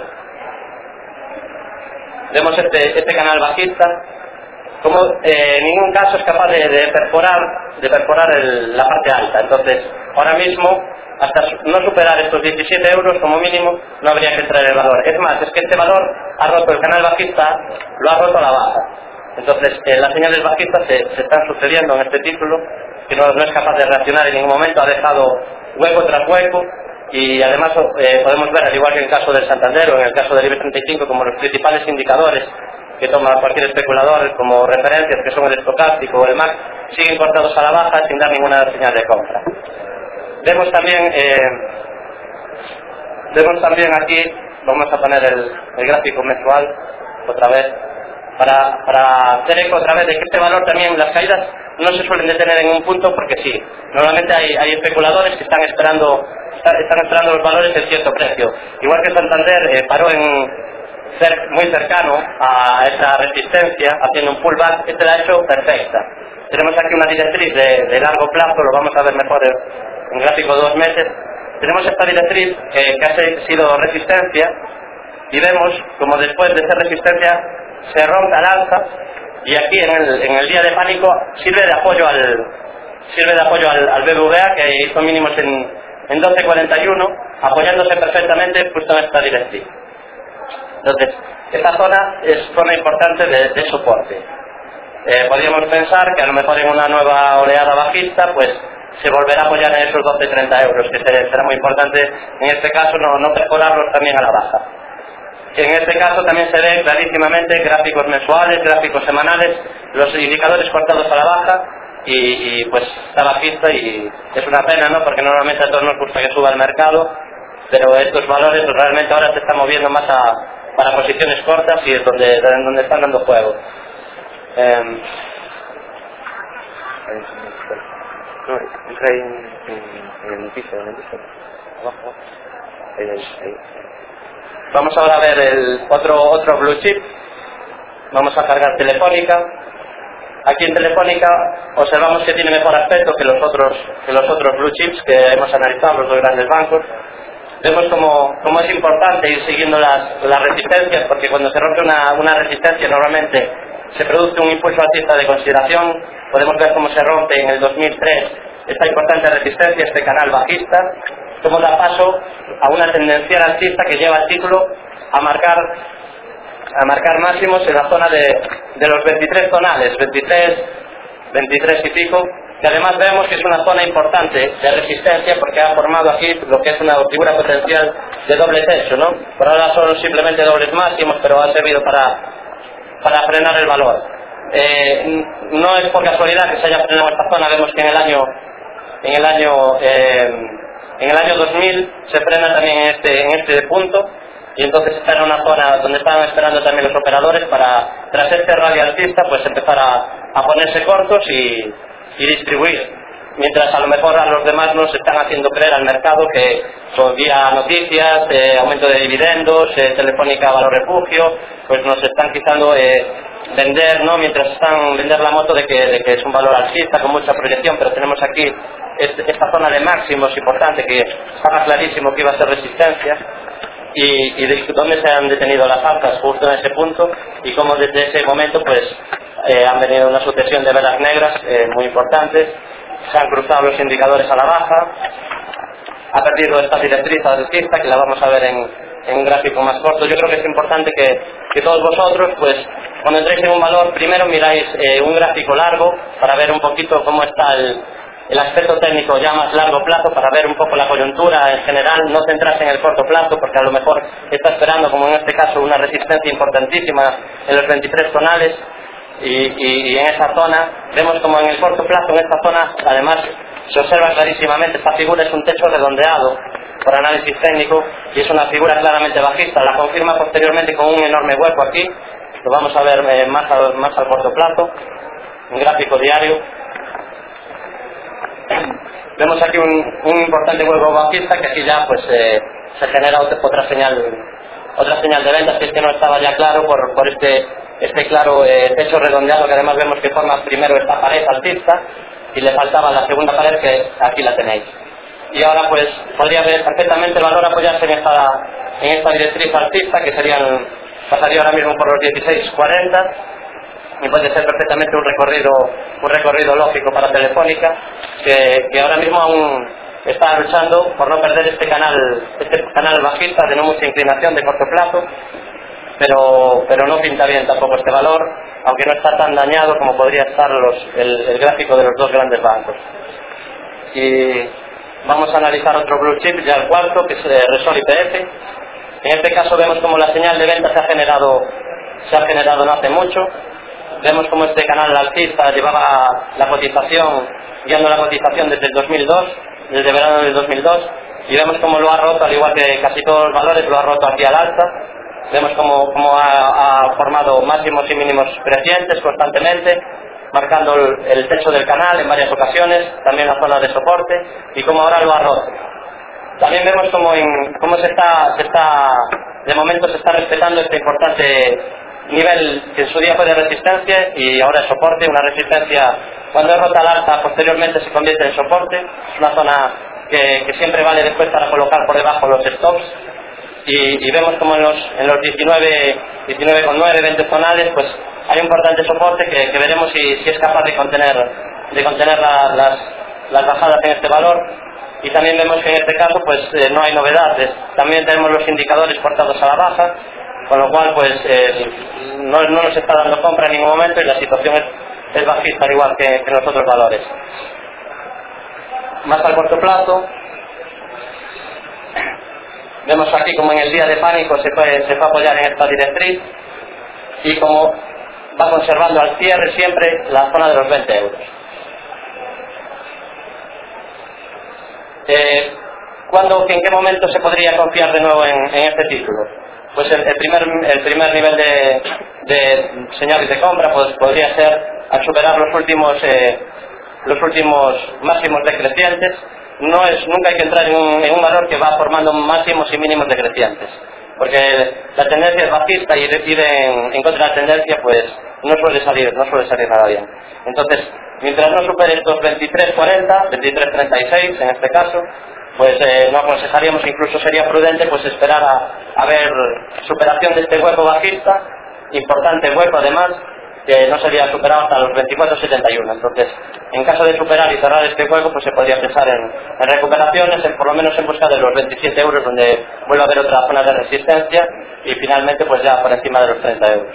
Vemos este canal bajista, como en ningún caso es capaz de perforar la parte alta. Entonces, ahora mismo, hasta no superar estos 17 euros como mínimo, no habría que traer el valor. Es más, es que este valor ha roto el canal bajista, lo ha roto a la baja. Entonces, las señales bajistas se están sucediendo en este título, que no es capaz de reaccionar en ningún momento, ha dejado hueco tras hueco. Y además podemos ver, al igual que en el caso del Santander o en el caso del IBEX 35, como los principales indicadores que toma cualquier especulador como referencias, que son el estocástico o el MAC, siguen cortados a la baja sin dar ninguna señal de compra. Vemos también aquí, vamos a poner el gráfico mensual otra vez, para hacer eco otra vez de que este valor también, las caídas no se suelen detener en un punto porque sí. Normalmente hay especuladores que están esperando los valores en cierto precio. Igual que Santander paró muy cercano a esa resistencia, haciendo un pullback, este la ha hecho perfecta. Tenemos aquí una directriz de largo plazo, lo vamos a ver mejor en gráfico de 2 meses. Tenemos esta directriz que ha sido resistencia, y vemos como después de esa resistencia se rompe al alza, y aquí en el día de pánico sirve de apoyo al BBVA, que hizo mínimos en 12.41, apoyándose perfectamente justo en esta directriz. Entonces, esta zona es zona importante de soporte. Podríamos pensar que a lo mejor en una nueva oleada bajista pues se volverá a apoyar en esos 12-30 euros, que será muy importante en este caso no perforarlos también a la baja. En este caso también se ve clarísimamente gráficos mensuales, gráficos semanales, los indicadores cortados a la baja, y pues está bajista, y es una pena, ¿no? Porque normalmente a todos nos gusta que suba el mercado, pero estos valores realmente ahora se están moviendo más para posiciones cortas, y es donde están dando juego. Entra ahí en el piso, abajo. Ahí. Vamos ahora a ver el otro blue chip. Vamos a cargar Telefónica. Aquí en Telefónica observamos que tiene mejor aspecto que los otros blue chips que hemos analizado, los dos grandes bancos. Vemos cómo es importante ir siguiendo las resistencias, porque cuando se rompe una resistencia normalmente se produce un impulso alcista de consideración. Podemos ver cómo se rompe en el 2003 esta importante resistencia, este canal bajista, cómo da paso a una tendencial alcista que lleva el título a marcar máximos en la zona de los 23 tonales, 23 y pico, que además vemos que es una zona importante de resistencia, porque ha formado aquí lo que es una figura potencial de doble techo, ¿no? Por ahora son simplemente dobles máximos, pero ha servido para frenar el valor. No es por casualidad que se haya frenado esta zona. Vemos que en el año 2000 se frena también en este punto, y entonces está en una zona donde estaban esperando también los operadores para, tras este rally alcista, pues empezar a ponerse cortos y distribuir, mientras a lo mejor a los demás nos están haciendo creer al mercado que vía noticias, aumento de dividendos, Telefónica valor refugio, pues nos están quitando vender, ¿no? Mientras están vender la moto de que es un valor alcista con mucha proyección, pero tenemos aquí esta zona de máximos importante que estaba clarísimo que iba a ser resistencia, y de dónde se han detenido las alzas justo en ese punto, y cómo desde ese momento pues han venido una sucesión de velas negras muy importantes. Se han cruzado los indicadores a la baja, ha perdido esta directriz alcista, que la vamos a ver en un gráfico más corto. Yo creo que es importante que todos vosotros, pues cuando entréis en un valor, primero miráis un gráfico largo para ver un poquito cómo está el aspecto técnico ya más largo plazo, para ver un poco la coyuntura en general, no centrarse en el corto plazo, porque a lo mejor está esperando, como en este caso, una resistencia importantísima en los 23 tonales, y en esa zona vemos como en el corto plazo, en esta zona, además se observa clarísimamente, esta figura es un techo redondeado por análisis técnico y es una figura claramente bajista, la confirma posteriormente con un enorme hueco aquí, lo vamos a ver más al corto plazo, un gráfico diario. Vemos aquí un importante hueco bajista que aquí ya pues se genera otra señal de ventas, que es que no estaba ya claro por este claro techo redondeado, que además vemos que forma primero esta pared alcista y le faltaba la segunda pared, que aquí la tenéis. Y ahora pues podría ver perfectamente el valor apoyarse en esta directriz alcista, que pasaría ahora mismo por los 16.40, y puede ser perfectamente un recorrido lógico para Telefónica, que ahora mismo aún está luchando por no perder este canal bajista de no mucha inclinación de corto plazo, pero no pinta bien tampoco este valor, aunque no está tan dañado como podría estar el gráfico de los dos grandes bancos. Y vamos a analizar otro blue chip, ya el cuarto, que es Resol IPF. En este caso vemos como la señal de venta se ha generado no hace mucho. Vemos como este canal alcista llevaba guiando la cotización desde el 2002, desde verano del 2002, y vemos como lo ha roto, al igual que casi todos los valores, lo ha roto aquí al alza. Vemos como ha formado máximos y mínimos crecientes constantemente, marcando el techo del canal en varias ocasiones, también la zona de soporte, y como ahora lo ha roto. También vemos cómo de momento se está respetando este importante nivel que en su día fue de resistencia y ahora es soporte, una resistencia cuando es rota al alza posteriormente se convierte en soporte, es una zona que siempre vale después para colocar por debajo los stops, y vemos como en los 19,9, 20 zonales, pues hay un importante soporte que veremos si es capaz de contener las bajadas en este valor. Y también vemos que en este caso pues no hay novedades, también tenemos los indicadores cortados a la baja, con lo cual pues no nos está dando compra en ningún momento y la situación es bajista, al igual que en los otros valores. Más al corto plazo, vemos aquí como en el día de pánico se fue a apoyar en esta directriz y como va conservando al cierre siempre la zona de los 20 euros. ¿En qué momento se podría confiar de nuevo en este título? Pues el primer nivel de señales de compra pues podría ser al superar los últimos máximos decrecientes. Nunca hay que entrar en un valor que va formando máximos y mínimos decrecientes, porque la tendencia es bajista y ir en contra de la tendencia pues no suele salir nada bien. Entonces, mientras no supere estos 23.40, 23.36 en este caso, pues no aconsejaríamos, incluso sería prudente pues esperar a ver superación de este hueco bajista, importante hueco además, que no sería superado hasta los 24.71. Entonces, en caso de superar y cerrar este hueco, pues se podría pensar en recuperaciones, por lo menos en busca de los 27 euros, donde vuelve a haber otra zona de resistencia, y finalmente pues ya por encima de los 30 euros.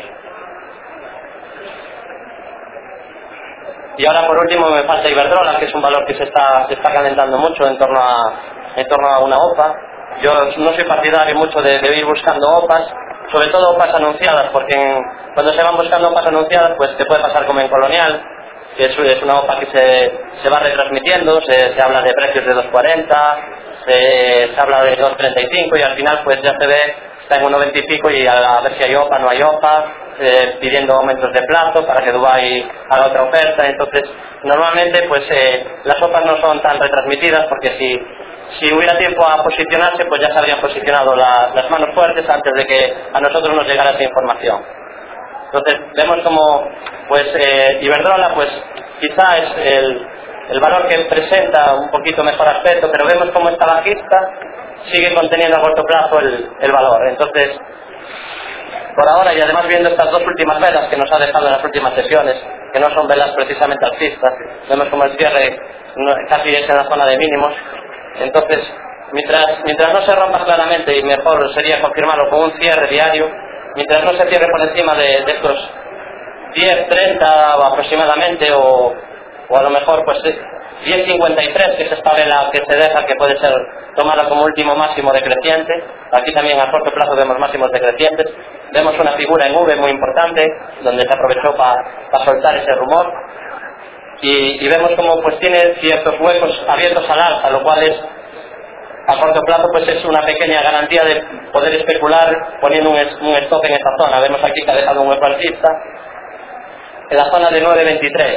Y ahora por último me falta Iberdrola, que es un valor que se está calentando mucho en torno a una OPA. Yo no soy partidario mucho de ir buscando OPAs, sobre todo OPAs anunciadas, porque cuando se van buscando OPAs anunciadas pues te puede pasar como en Colonial, que es una OPA que se va retransmitiendo, se habla de precios de 2.40, se habla de 2.35 y al final pues ya se ve, está en 1.20 y pico y a ver si hay OPA, no hay OPA, pidiendo aumentos de plazo para que Dubái haga otra oferta. Entonces normalmente pues las OPAs no son tan retransmitidas, porque si hubiera tiempo a posicionarse pues ya se habrían posicionado las manos fuertes antes de que a nosotros nos llegara esa información. Entonces vemos como pues Iberdrola pues quizá es el valor que presenta un poquito mejor aspecto, pero vemos como esta bajista sigue conteniendo a corto plazo el valor. Entonces por ahora, y además viendo estas dos últimas velas que nos ha dejado en las últimas sesiones, que no son velas precisamente alcistas, vemos como el cierre casi es en la zona de mínimos. Entonces mientras no se rompa claramente, y mejor sería confirmarlo con un cierre diario, mientras no se cierre por encima de estos 10.30 aproximadamente, o a lo mejor pues 10.53, que es esta vela que se deja, que puede ser tomada como último máximo decreciente. Aquí también a corto plazo vemos máximos decrecientes. Vemos una figura en V muy importante, donde se aprovechó para soltar ese rumor. Y vemos como pues tiene ciertos huecos abiertos al alza, lo cual es, a corto plazo, pues es una pequeña garantía de poder especular poniendo un stop en esta zona. Vemos aquí que ha dejado un hueco alcista en la zona de 9.23.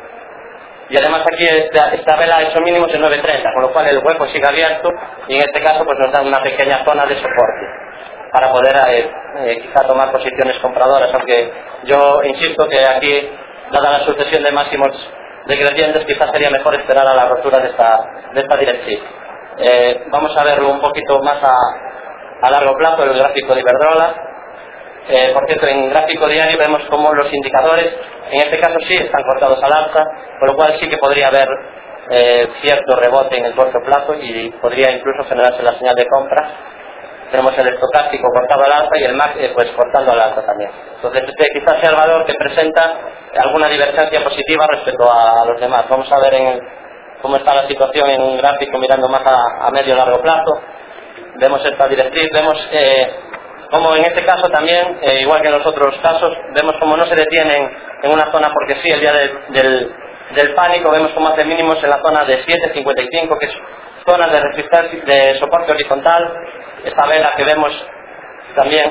Y además aquí esta vela ha hecho mínimos en 9.30, con lo cual el hueco sigue abierto y en este caso pues nos da una pequeña zona de soporte para poder quizá tomar posiciones compradoras, aunque yo insisto que aquí, dada la sucesión de máximos decrecientes, quizás sería mejor esperar a la rotura de esta directriz. Vamos a verlo un poquito más a largo plazo, el gráfico de Iberdrola. Por cierto, en gráfico diario vemos como los indicadores, en este caso sí están cortados al alza, por lo cual sí que podría haber cierto rebote en el corto plazo y podría incluso generarse la señal de compra. Tenemos el estocástico cortado al alza y el MAC pues cortando al alza también. Entonces este quizás sea el valor que presenta alguna divergencia positiva respecto a los demás. Vamos a ver cómo está la situación en un gráfico mirando más a medio y largo plazo. Vemos esta directriz, vemos como en este caso también, igual que en los otros casos, vemos como no se detienen en una zona porque sí, el día del pánico, vemos como hace mínimos en la zona de 7.55, que es zona de resistencia, de soporte horizontal. Esta vela que vemos también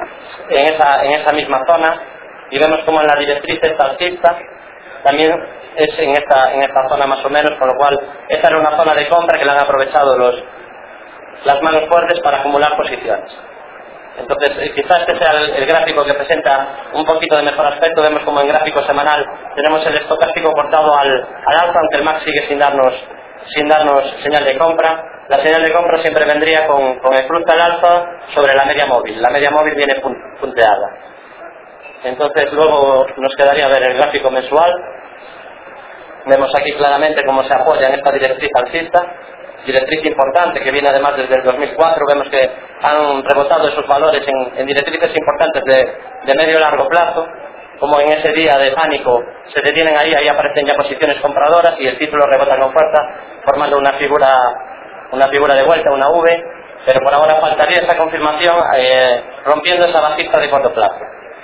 en esa misma zona, y vemos como en la directriz esta alcista también es en esta zona más o menos, con lo cual esta era una zona de compra que la han aprovechado las manos fuertes para acumular posiciones. Entonces quizás este sea el gráfico que presenta un poquito de mejor aspecto. Vemos como en gráfico semanal tenemos el estocástico cortado al alza, aunque el MAC sigue sin darnos señal de compra. La señal de compra siempre vendría con el cruce al alza sobre la media móvil. La media móvil viene punteada. Entonces luego nos quedaría ver el gráfico mensual. Vemos aquí claramente cómo se apoya en esta directriz alcista, directriz importante que viene además desde el 2004. Vemos que han rebotado esos valores en directrices importantes de medio y largo plazo, como en ese día de pánico se detienen ahí aparecen ya posiciones compradoras y el título rebota con fuerza formando una figura de vuelta, una V, pero por ahora faltaría esa confirmación rompiendo esa bajista de corto plazo.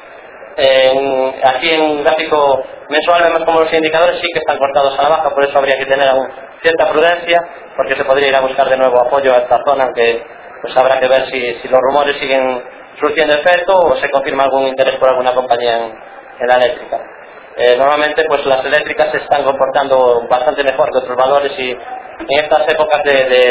Aquí en gráfico mensual vemos como los indicadores sí que están cortados a la baja, por eso habría que tener cierta prudencia, porque se podría ir a buscar de nuevo apoyo a esta zona, aunque pues habrá que ver si los rumores siguen surtiendo efecto o se confirma algún interés por alguna compañía en la eléctrica. Normalmente pues las eléctricas se están comportando bastante mejor que otros valores y en estas épocas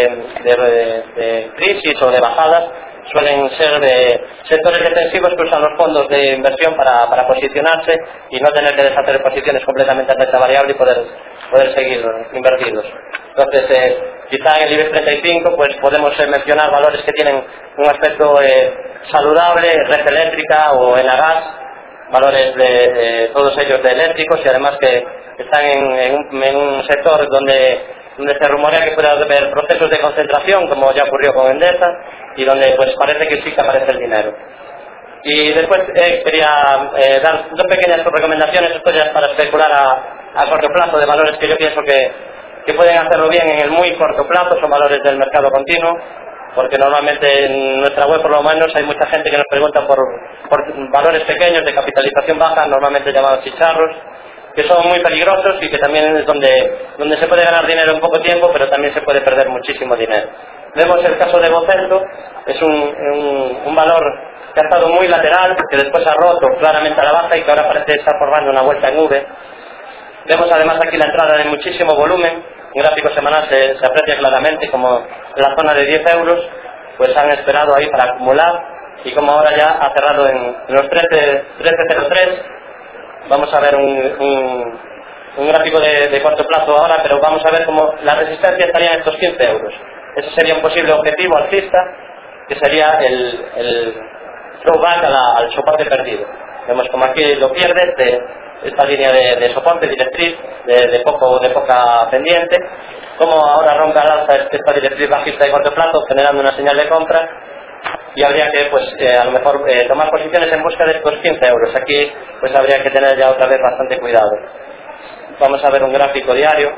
de crisis o de bajadas suelen ser de sectores defensivos que usan los fondos de inversión para posicionarse y no tener que deshacer posiciones completamente a renta variable y poder seguir invertidos. Entonces quizá en el IBEX 35 pues podemos mencionar valores que tienen un aspecto saludable, Red Eléctrica o Enagas, valores de todos ellos de eléctricos y además que están en un sector donde se rumorea que puede haber procesos de concentración, como ya ocurrió con Endesa, y donde pues parece que sí que aparece el dinero. Y después quería dar dos pequeñas recomendaciones, esto ya es para especular a corto plazo, de valores que yo pienso que pueden hacerlo bien en el muy corto plazo. Son valores del mercado continuo, porque normalmente en nuestra web por lo menos hay mucha gente que nos pregunta por valores pequeños de capitalización baja, normalmente llamados chicharros, que son muy peligrosos y que también es donde se puede ganar dinero en poco tiempo, pero también se puede perder muchísimo dinero. Vemos el caso de Vocento, es un valor que ha estado muy lateral, que después ha roto claramente a la baja y que ahora parece estar formando una vuelta en V. Vemos además aquí la entrada de muchísimo volumen, en gráfico semanal se aprecia claramente como en la zona de 10 euros, pues han esperado ahí para acumular y como ahora ya ha cerrado en los 13.03. Vamos a ver un gráfico de corto plazo ahora, pero vamos a ver cómo la resistencia estaría en estos 15 euros. Ese sería un posible objetivo alcista, que sería el throwback al soporte perdido. Vemos como aquí lo pierde esta línea de soporte, directriz, de poca pendiente, como ahora rompe al alza esta directriz bajista de corto plazo, generando una señal de compra, y habría que pues a lo mejor tomar posiciones en busca de estos 15 euros. Aquí pues habría que tener ya otra vez bastante cuidado. Vamos a ver un gráfico diario.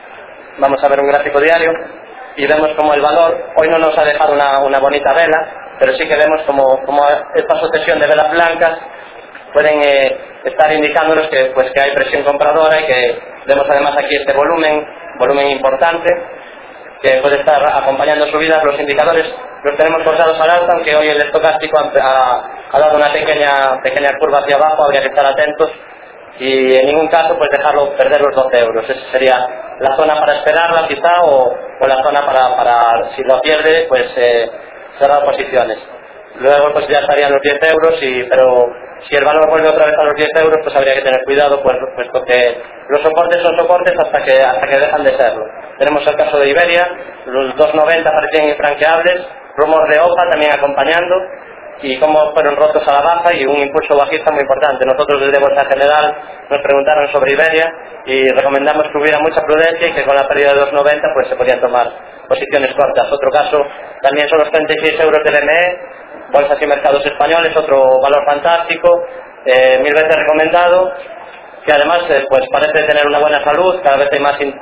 Y vemos como el valor hoy no nos ha dejado una bonita vela. pero sí que vemos como esta sucesión de velas blancas pueden estar indicándonos que hay presión compradora, y que vemos además aquí este volumen importante que puede estar acompañando subidas. Los indicadores los tenemos cortados al alza, aunque hoy el estocástico ha dado una pequeña curva hacia abajo. Habría que estar atentos y en ningún caso pues dejarlo perder los 12 euros. Esa sería la zona para esperarla quizá, o la zona para si lo pierde pues cerrar posiciones. Luego pues ya estarían los 10 euros, pero si el valor vuelve otra vez a los 10 euros pues habría que tener cuidado, puesto que los soportes son soportes hasta que dejan de serlo. Tenemos el caso de Iberia, los 2,90 parecían infranqueables, rumor de OPA también acompañando, y cómo fueron rotos a la baja y un impulso bajista muy importante. Nosotros desde Bolsa General nos preguntaron sobre Iberia y recomendamos que hubiera mucha prudencia y que con la pérdida de 2,90 pues se podían tomar posiciones cortas. Otro caso también son los 36 euros del ME, Bolsas y Mercados Españoles, otro valor fantástico, 1000 veces recomendado, que además pues parece tener una buena salud. Cada vez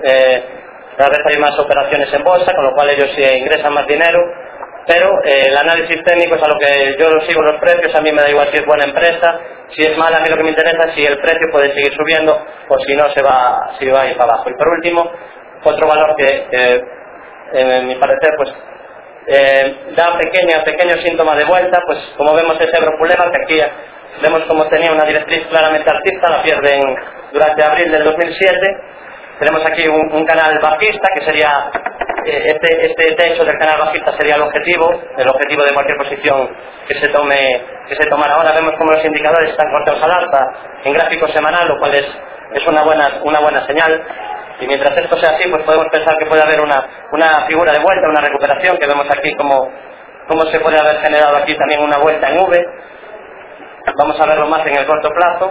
hay más operaciones en bolsa, con lo cual ellos ingresan más dinero. Pero el análisis técnico es a lo que yo sigo los precios. A mí me da igual si es buena empresa, si es mala. A mí lo que me interesa es si el precio puede seguir subiendo o si no si va a ir para abajo. Y por último, otro valor que en mi parecer pues da pequeño síntoma de vuelta, pues como vemos es Europuleva, que aquí vemos como tenía una directriz claramente alcista, la pierden durante abril del 2007. Tenemos aquí un canal bajista, que sería este techo del canal bajista sería el objetivo de cualquier posición que se tomara. Ahora vemos como los indicadores están cortados al alza en gráfico semanal, lo cual es una buena señal. Y mientras esto sea así, pues podemos pensar que puede haber una figura de vuelta, una recuperación, que vemos aquí como se puede haber generado aquí también una vuelta en V. Vamos a verlo más en el corto plazo.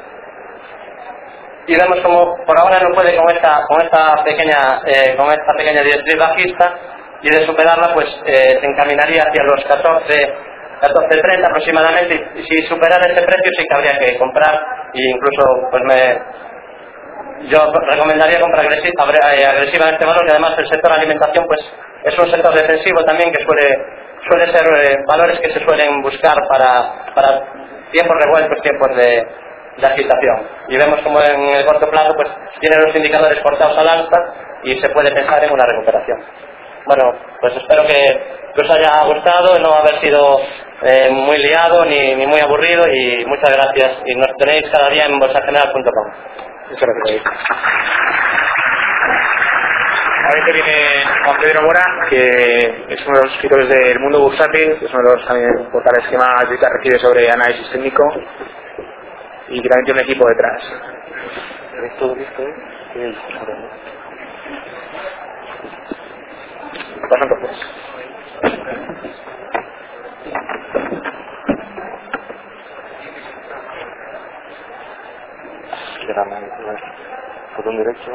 Y vemos como por ahora no puede con esta pequeña directriz bajista, y de superarla pues se encaminaría hacia los 14.30 aproximadamente, y si superara este precio sí que habría que comprar, e incluso pues yo recomendaría compra agresiva en este valor, que además el sector alimentación pues es un sector defensivo también, que suele ser valores que se suelen buscar para tiempos revueltos, tiempos de agitación. Y vemos como en el corto plazo pues tiene los indicadores cortados al alza y se puede pensar en una recuperación. Bueno, pues espero que os haya gustado, no haber sido muy liado ni muy aburrido, y muchas gracias. Y nos tenéis cada día en bolsageneral.com. Muchas gracias. Ahora viene Juan Pedro Mora, que es uno de los escritores del Mundo Bursátil, que es uno de los también portales que más visitas recibe sobre análisis técnico, y que también tiene un equipo detrás. ¿Todo listo? Pasando pues. Botón derecho.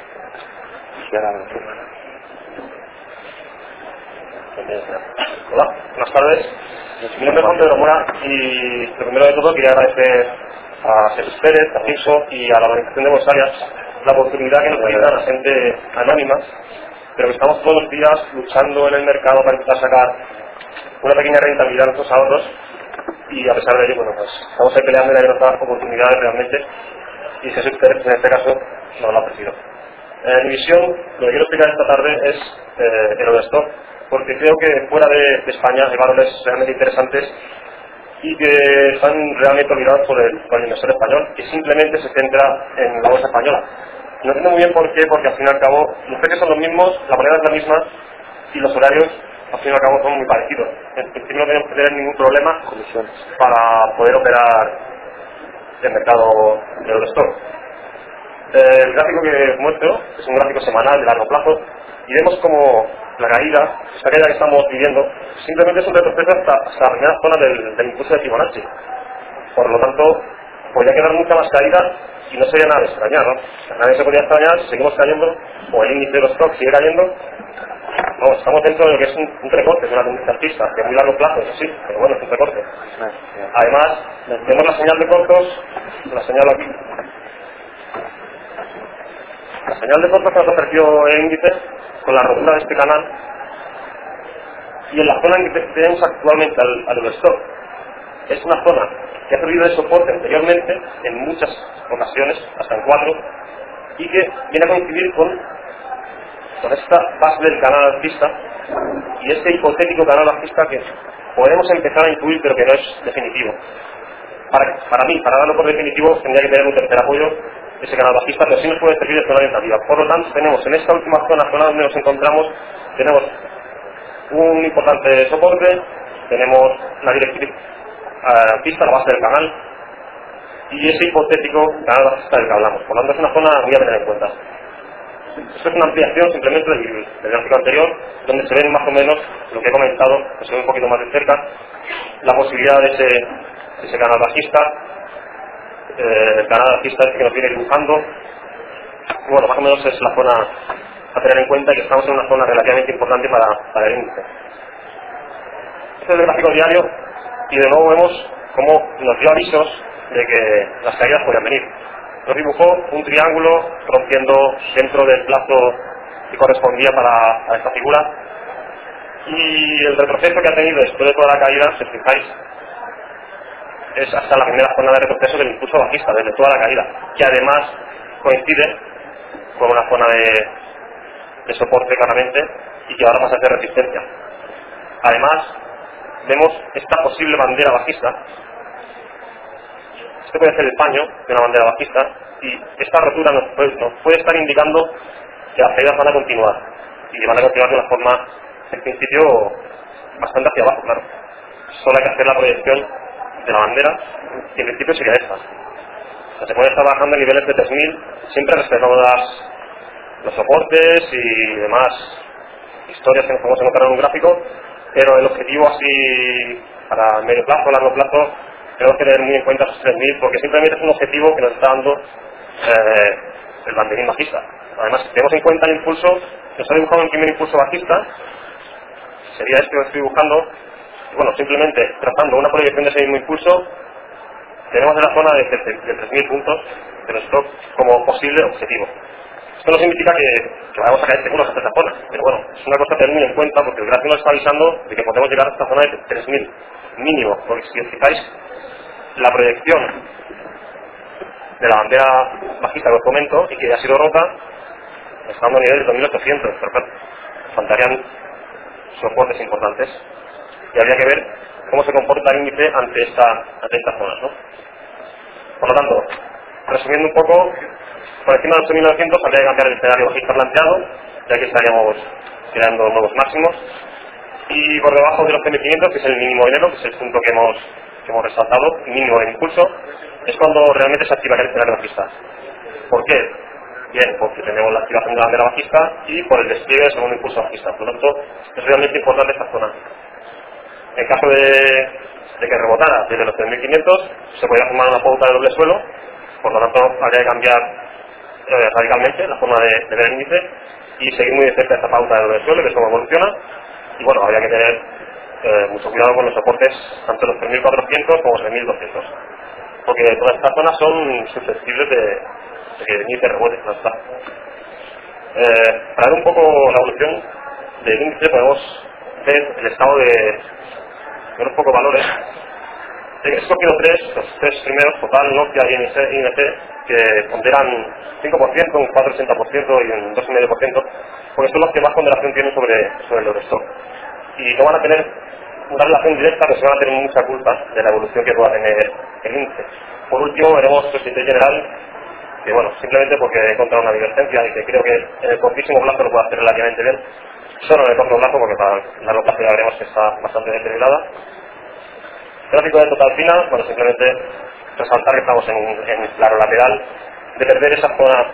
Hola, buenas tardes. Mi nombre es Juan Pedro Mora, y lo primero de todo quería agradecer a Jesús Pérez, a Fiso y a la organización de Bolsarias la oportunidad que nos brinda la gente anónima, pero que estamos todos los días luchando en el mercado para intentar sacar una pequeña rentabilidad a nuestros ahorros, y a pesar de ello, bueno, pues estamos ahí peleando y hay otras oportunidades realmente, y Jesús Pérez en este caso no lo ha ofrecido. Mi visión, lo que quiero explicar esta tarde es el Eurostock, porque creo que fuera de España hay valores realmente interesantes y que están realmente olvidados por el inversor español, que simplemente se centra en la bolsa española. No entiendo muy bien por qué, porque al fin y al cabo los precios son los mismos, la moneda es la misma y los horarios al fin y al cabo son muy parecidos. En principio no tenemos que tener ningún problema para poder operar el mercado de Eurostock. El gráfico que muestro es un gráfico semanal de largo plazo, y vemos como la caída, esta caída que estamos viviendo, simplemente es un retroceso hasta la primera zona del impulso de Fibonacci. Por lo tanto, podría quedar mucha más caída y no sería nada de extrañar, ¿no? Nadie se podría extrañar si seguimos cayendo, o el índice de los stocks sigue cayendo. No, estamos dentro de lo que es un recorte, es una tendencia alcista, de muy largo plazo, eso sí, pero bueno, es un recorte. Además, vemos la señal de cortos, la señal aquí. La señal de cortos que nos ofreció el índice con la rotura de este canal Y en la zona en que tenemos actualmente al Overstock, es una zona que ha servido de soporte anteriormente en muchas ocasiones, hasta en 4, y que viene a coincidir con esta base del canal alcista y este hipotético canal alcista que podemos empezar a intuir pero que no es definitivo. Para mí, para darlo por definitivo, tendría que tener un tercer apoyo ese canal bajista, pero sí nos puede servir de zona orientativa. Por lo tanto, tenemos en esta última zona donde nos encontramos, tenemos un importante soporte, tenemos la directriz alcista, la base del canal, y ese hipotético canal bajista del que hablamos. Por lo tanto, es una zona muy a tener en cuenta. Esto es una ampliación simplemente del gráfico anterior, donde se ven más o menos lo que he comentado, que se ve un poquito más de cerca, la posibilidad de ese canal bajista, el canal bajista este que nos viene dibujando. Y bueno, más o menos es la zona a tener en cuenta, que estamos en una zona relativamente importante para el índice. Este es el gráfico diario y de nuevo vemos cómo nos dio avisos de que las caídas podían venir. Nos dibujó un triángulo rompiendo dentro del plazo que correspondía para esta figura, y el retroceso que ha tenido después de toda la caída, si os fijáis, es hasta la primera zona de retroceso del impulso bajista, desde toda la caída, que además coincide con una zona de soporte claramente y que ahora pasa a ser resistencia. Además, vemos esta posible bandera bajista. Este puede ser el paño de una bandera bajista, y esta rotura nos puede estar indicando que las caídas van a continuar, y van a continuar de una forma, en principio, bastante hacia abajo, claro. Solo hay que hacer la proyección de la bandera, que en principio sería esta. O sea, se puede estar bajando a niveles de 3000, siempre respetando los soportes y demás historias que nos podemos encontrar en un gráfico, pero el objetivo así para medio plazo, largo plazo, tenemos que tener muy en cuenta esos 3000, porque simplemente es un objetivo que nos está dando el banderín bajista. Además, si tenemos en cuenta el impulso, nos ha dibujado un primer impulso bajista, sería este que estoy dibujando, y bueno, simplemente trazando una proyección de ese mismo impulso, tenemos en la zona de 3000 puntos del stock como posible objetivo. Esto no significa que vamos a caer seguros hasta esta zona, pero bueno, es una cosa a tener muy en cuenta, porque el gráfico nos está avisando de que podemos llegar a esta zona de 3000 mínimo, porque si os fijáis, la proyección de la bandera bajista que os comento y que ya ha sido rota está dando a nivel de 2800, pero claro, faltarían soportes importantes y habría que ver cómo se comporta el índice ante estas zonas, ¿no? Por lo tanto, resumiendo un poco, por encima de los 8900 habría que cambiar el escenario bajista planteado, ya que estaríamos creando nuevos máximos, y por debajo de los 1500, que es el mínimo de enero, que es el punto que hemos resaltado, mínimo de impulso, es cuando realmente se activaría el escenario bajista. ¿Por qué? Bien, porque tenemos la activación de la bandera bajista y por el despliegue del segundo impulso bajista. Por lo tanto, es realmente importante esta zona. En caso de que rebotara desde los 3500, se podría formar una pauta de doble suelo, por lo tanto, habría que cambiar radicalmente la forma de ver el índice y seguir muy de cerca esta pauta de doble suelo, que es como evoluciona. Y bueno, habría que tener mucho cuidado con los soportes, tanto los 3400 como los 3200, porque todas estas zonas son susceptibles de que el índice rebote. No está. Para ver un poco la evolución del índice, podemos ver el estado de unos pocos valores. He escogido los tres primeros, total, Nokia y INC, que ponderan 5%, un 4,80% y un 2,5%, porque son los que más ponderación tienen sobre el Eurostock. Y no van a tener una relación directa, pero se van a tener mucha culpa de la evolución que pueda tener el índice. Por último, veremos el índice general, que bueno, simplemente porque he encontrado una divergencia y que creo que en el cortísimo plazo lo puede hacer relativamente bien. Solo en el corto plazo, porque para el largo plazo ya veremos que está bastante deteriorada. Gráfico de total final, bueno, simplemente resaltar que estamos en claro lateral. De perder esa zona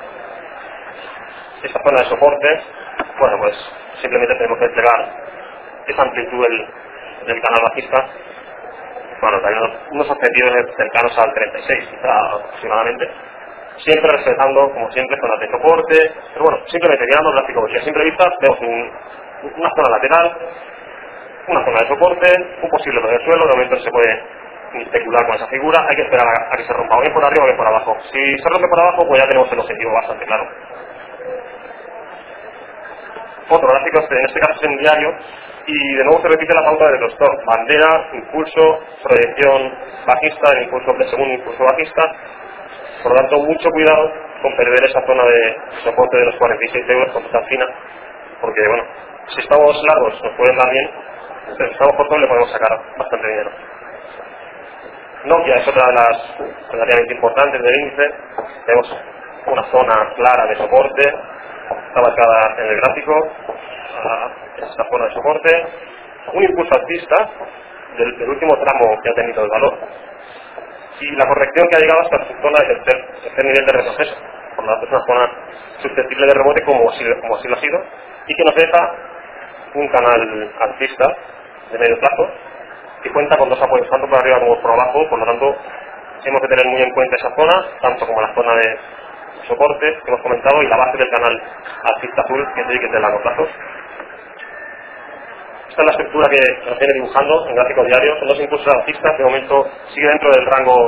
de soporte, bueno, pues simplemente tenemos que desplegar esa amplitud del canal bajista. Bueno, también unos objetivos cercanos al 36, quizá aproximadamente. Siempre respetando, como siempre, zonas de soporte, pero bueno, simplemente mirando el gráfico, y a simple vista vemos una zona lateral, una zona de soporte, un posible poder de suelo. De momento no se puede especular con esa figura, hay que esperar a que se rompa o bien por arriba o bien por abajo. Si se rompe por abajo, pues ya tenemos el objetivo bastante claro. Otro gráfico, en este caso es en diario, y de nuevo se repite la pauta del doctor: bandera, impulso, proyección bajista, el impulso de segundo impulso bajista. Por lo tanto, mucho cuidado con perder esa zona de soporte de los 46 euros con tan fina, porque bueno, si estamos largos nos pueden dar bien, pero si estamos cortos le podemos sacar bastante dinero. Nokia es otra de las relativamente importantes del índice. Tenemos una zona clara de soporte, está marcada en el gráfico, esta zona de soporte, un impulso alcista del último tramo que ha tenido el valor, y la corrección que ha llegado hasta su zona de tercer nivel de retroceso. Por lo tanto, es una zona susceptible de rebote como así lo ha sido, y que nos deja un canal alcista de medio plazo que cuenta con dos apoyos, tanto por arriba como por abajo. Por lo tanto, hemos de tener muy en cuenta esa zona, tanto como la zona de soporte que hemos comentado y la base del canal alcista azul, que es de largo plazo. Esta es la estructura que nos viene dibujando en gráfico diario. Son dos impulsos alcistas, de momento sigue dentro del rango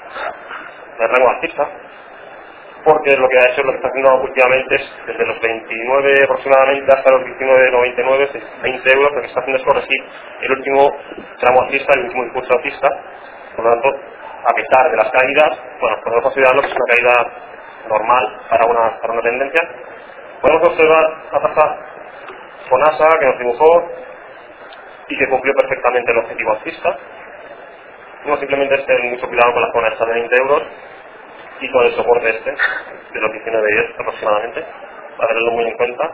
alcista, porque lo que ha hecho, lo que está haciendo últimamente es desde los 29 aproximadamente hasta los 19,99, 20 euros. Lo que está haciendo es corregir el último tramo alcista, el último impulso alcista. Por lo tanto, a pesar de las caídas, bueno, podemos considerarlo que es una caída normal para una tendencia. Podemos observar la tasa FONASA que nos dibujó y que cumplió perfectamente el objetivo alcista. No, simplemente es tener mucho cuidado con la zona esta de 20 euros y con el soporte este de los 19,10 aproximadamente, para tenerlo muy en cuenta.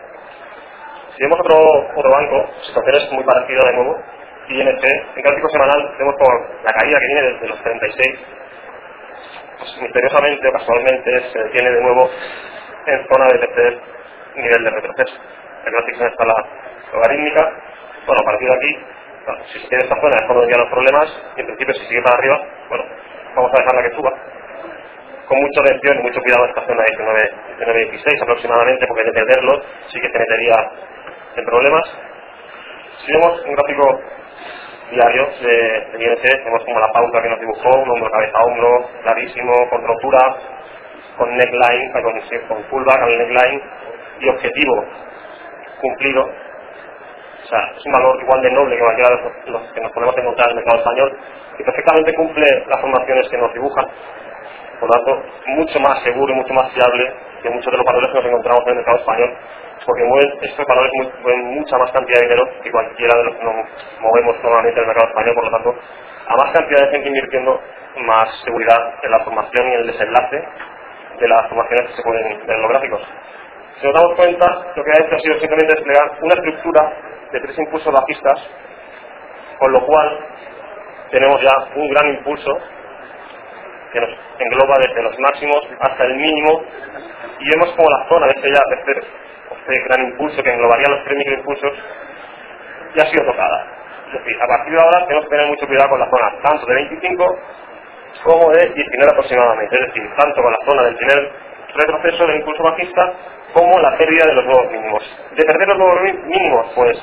Si vemos otro banco, la situación es muy parecida de nuevo. ING, en gráfico semanal vemos por la caída que viene desde los 36, pues misteriosamente o casualmente se detiene de nuevo en zona de tercer nivel de retroceso. El gráfico está la logarítmica. Bueno, a partir de aquí, bueno, si se tiene esta zona es cuando llegan los problemas, y en principio si sigue para arriba, bueno, vamos a dejarla que suba. Con mucha atención y mucho cuidado esta zona de 19,16 aproximadamente, porque de perderlo sí que se metería en problemas. Si vemos un gráfico diario de ING, vemos como la pauta que nos dibujó, un hombro cabeza a hombro, clarísimo, con rotura, con neckline, con pullback al neckline y objetivo cumplido. O sea, es un valor igual de noble que cualquiera de los que nos podemos encontrar en el mercado español, que perfectamente cumple las formaciones que nos dibujan. Por lo tanto, mucho más seguro y mucho más fiable que muchos de los valores que nos encontramos en el mercado español, porque mueven estos valores mueven mucha más cantidad de dinero que cualquiera de los que nos movemos normalmente en el mercado español. Por lo tanto, a más cantidad de gente invirtiendo, más seguridad en la formación y en el desenlace de las formaciones que se pueden ver en los gráficos. Si nos damos cuenta, lo que ha hecho ha sido simplemente desplegar una estructura de 3 impulsos bajistas, con lo cual tenemos ya un gran impulso que nos engloba desde los máximos hasta el mínimo, y vemos como la zona de este gran impulso que englobaría los 3 microimpulsos ya ha sido tocada. Es decir, a partir de ahora tenemos que tener mucho cuidado con la zona tanto de 25 como de 19 aproximadamente, es decir, tanto con la zona del primer retroceso del impulso bajista como la pérdida de los nuevos mínimos. De perder los nuevos mínimos, pues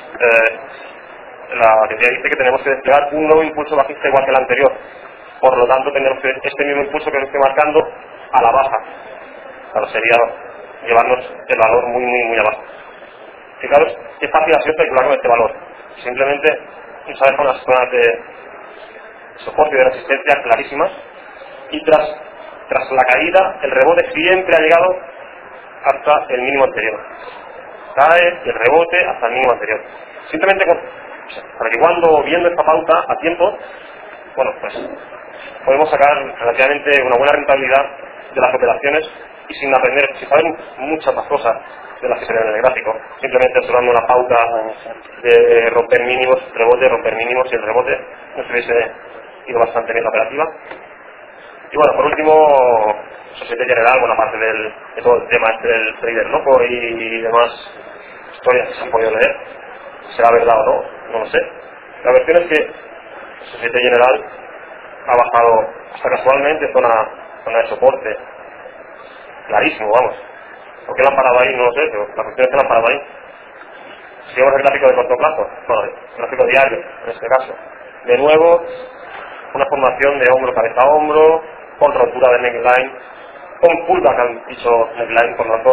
la teoría dice que tenemos que desplegar un nuevo impulso bajista igual que el anterior. Por lo tanto, tenemos este mismo impulso que nos estoy marcando a la baja. Claro, sería llevarnos el valor muy abajo. Fijaros qué fácil ha sido calcular con este valor. Simplemente nos ha dejado unas zonas de soporte y de resistencia clarísimas, y tras la caída, el rebote siempre ha llegado hasta el mínimo anterior. Cae el rebote hasta el mínimo anterior. Simplemente para que cuando viendo esta pauta a tiempo, bueno, pues podemos sacar relativamente una buena rentabilidad de las operaciones y sin saber muchas más cosas de las que se ven en el gráfico, simplemente observando una pauta de romper mínimos, rebote, romper mínimos, y el rebote nos hubiese ido bastante bien la operativa. Y bueno, por último, Societe General, bueno, aparte de todo el tema este del trader loco y demás historias que se han podido leer, será verdad o no, no lo sé. La cuestión es que Societe General ha bajado hasta casualmente zona de soporte, clarísimo, vamos. ¿Por qué la han parado ahí? No lo sé, pero la cuestión es que la han parado ahí. Si vemos el gráfico de corto plazo, bueno, el gráfico diario en este caso, de nuevo una formación de hombro, cabeza a hombro, con rotura de neckline, con pullback al dicho neckline. Por lo tanto,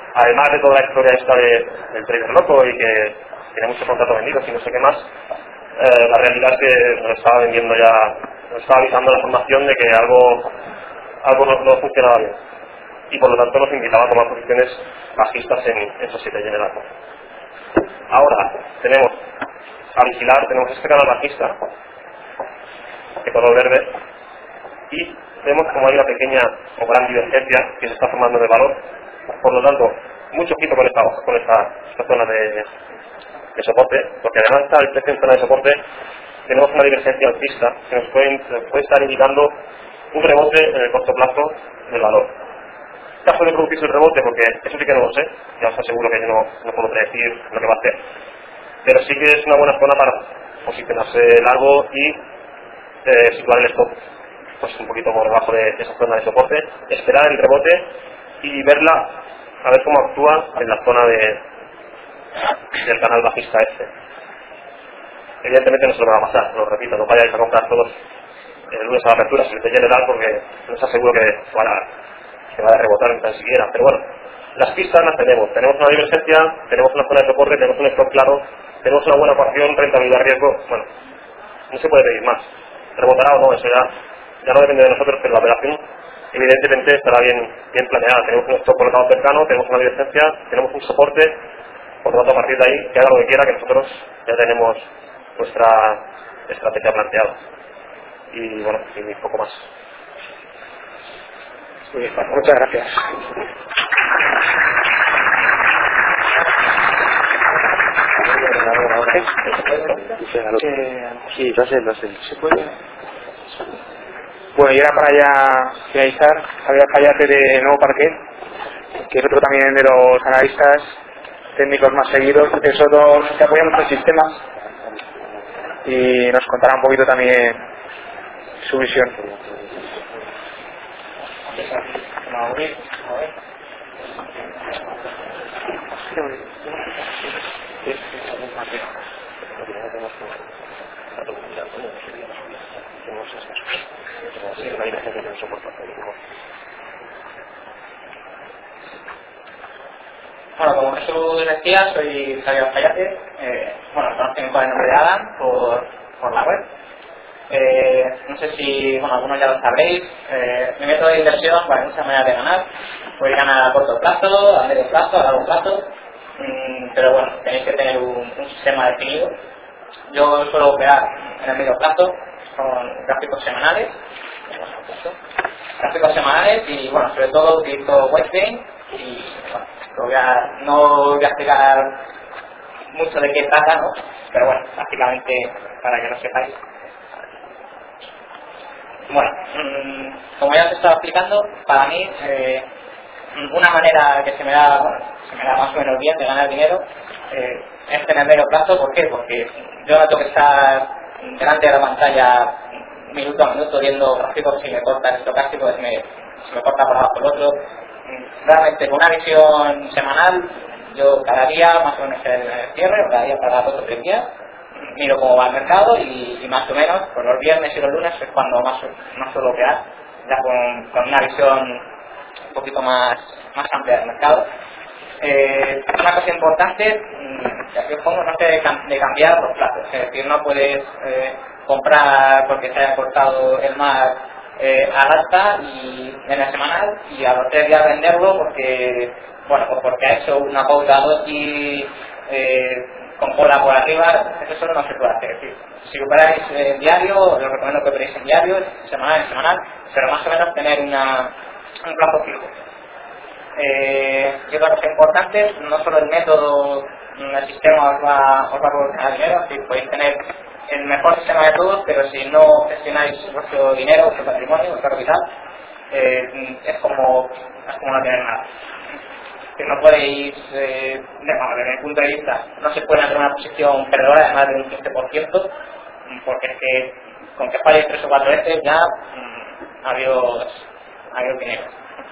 además de toda la historia esta del trader loco y que tiene muchos contratos vendidos y no sé qué más, la realidad es que nos estaba vendiendo ya, nos estaba avisando la formación de que algo no funcionaba bien. Y por lo tanto nos invitaba a tomar posiciones bajistas en Societe General. Ahora tenemos a vigilar, tenemos este canal bajista de color verde y vemos como hay una pequeña o gran divergencia que se está formando de valor. Por lo tanto, mucho ojito con esta zona de soporte, porque además está el precio en zona de soporte, tenemos una divergencia alcista que nos puede estar indicando un rebote en el corto plazo del valor. En caso de producirse el rebote, porque eso sí que no lo sé, ya os aseguro que yo no puedo predecir lo que va a hacer, pero sí que es una buena zona para posicionarse largo y situar el stop pues un poquito por debajo de esa zona de soporte, esperar el rebote y verla, a ver cómo actúa en la zona del canal bajista este. Evidentemente no se lo va a pasar, lo repito, no vayáis a comprar todos el lunes a la apertura, si te general, porque no os aseguro que vaya a rebotar ni tan siquiera. Pero bueno, las pistas las tenemos una divergencia, tenemos una zona de soporte, tenemos un stop claro, tenemos una buena ecuación, rentabilidad, riesgo, bueno, no se puede pedir más. Rebotará o no, eso ya no depende de nosotros, pero la operación evidentemente estará bien planeada. Tenemos un stop colocado cercano, tenemos una divergencia, tenemos un soporte, por lo tanto a partir de ahí que haga lo que quiera, que nosotros ya tenemos nuestra estrategia planteada. Y bueno, y poco más. Muy bien, muchas gracias. Sí, lo sé. ¿Se puede? Bueno, y ahora para ya finalizar, Javier Callate de Nuevo Parque, que es otro también de los analistas técnicos más seguidos, que nosotros que apoya muchos sistemas y nos contará un poquito también su visión. Bueno, como Jesús decía, soy Javier Callate. Bueno, conocen con el nombre de Adam por la web. No sé si, bueno, algunos ya lo sabréis. Mi método de inversión, hay muchas maneras de ganar. Podéis ganar a corto plazo, a medio plazo, a largo plazo. Pero bueno, tenéis que tener un sistema definido. Yo suelo operar en el medio plazo con gráficos semanales. Gráficos semanales y, bueno, sobre todo utilizo Whitebane y, bueno, no voy a explicar mucho de qué trata, ¿no? Pero bueno, básicamente para que lo sepáis. Bueno, como ya os estaba explicando, para mí una manera que se me da más o menos bien de ganar dinero es tener medio plazo. ¿Por qué? Porque yo no tengo que estar delante de la pantalla minuto a minuto viendo gráficos. Si me corta el estocástico, si me corta por abajo el otro. Realmente con una visión semanal, yo cada día más o menos el cierre, o cada día para 2 o 3 días, miro cómo va el mercado y más o menos por los viernes y los lunes es cuando más suelo operar, ya con una visión un poquito más amplia del mercado. Una cosa importante, que aquí os pongo, no sé de cambiar los plazos, es decir, no puedes comprar porque se haya cortado el mar al alta y en el semanal y a los 3 días venderlo porque, bueno, pues porque ha hecho una pauta 2 y con cola por arriba. Eso no se puede hacer. Es decir, si operáis en diario, os recomiendo que operéis en diario, semanal, pero más o menos tener un plazo fijo. Y otra cosa importante, no solo el método, el sistema os va a proporcionar dinero, si podéis tener el mejor sistema de todos, pero si no gestionáis vuestro dinero, vuestro patrimonio, vuestro capital, es como no tener nada. Que no podéis, desde mi punto de vista, no se puede hacer una posición perdedora de más de un 15%, porque es que con que falléis 3 o 4 veces ya adiós dinero.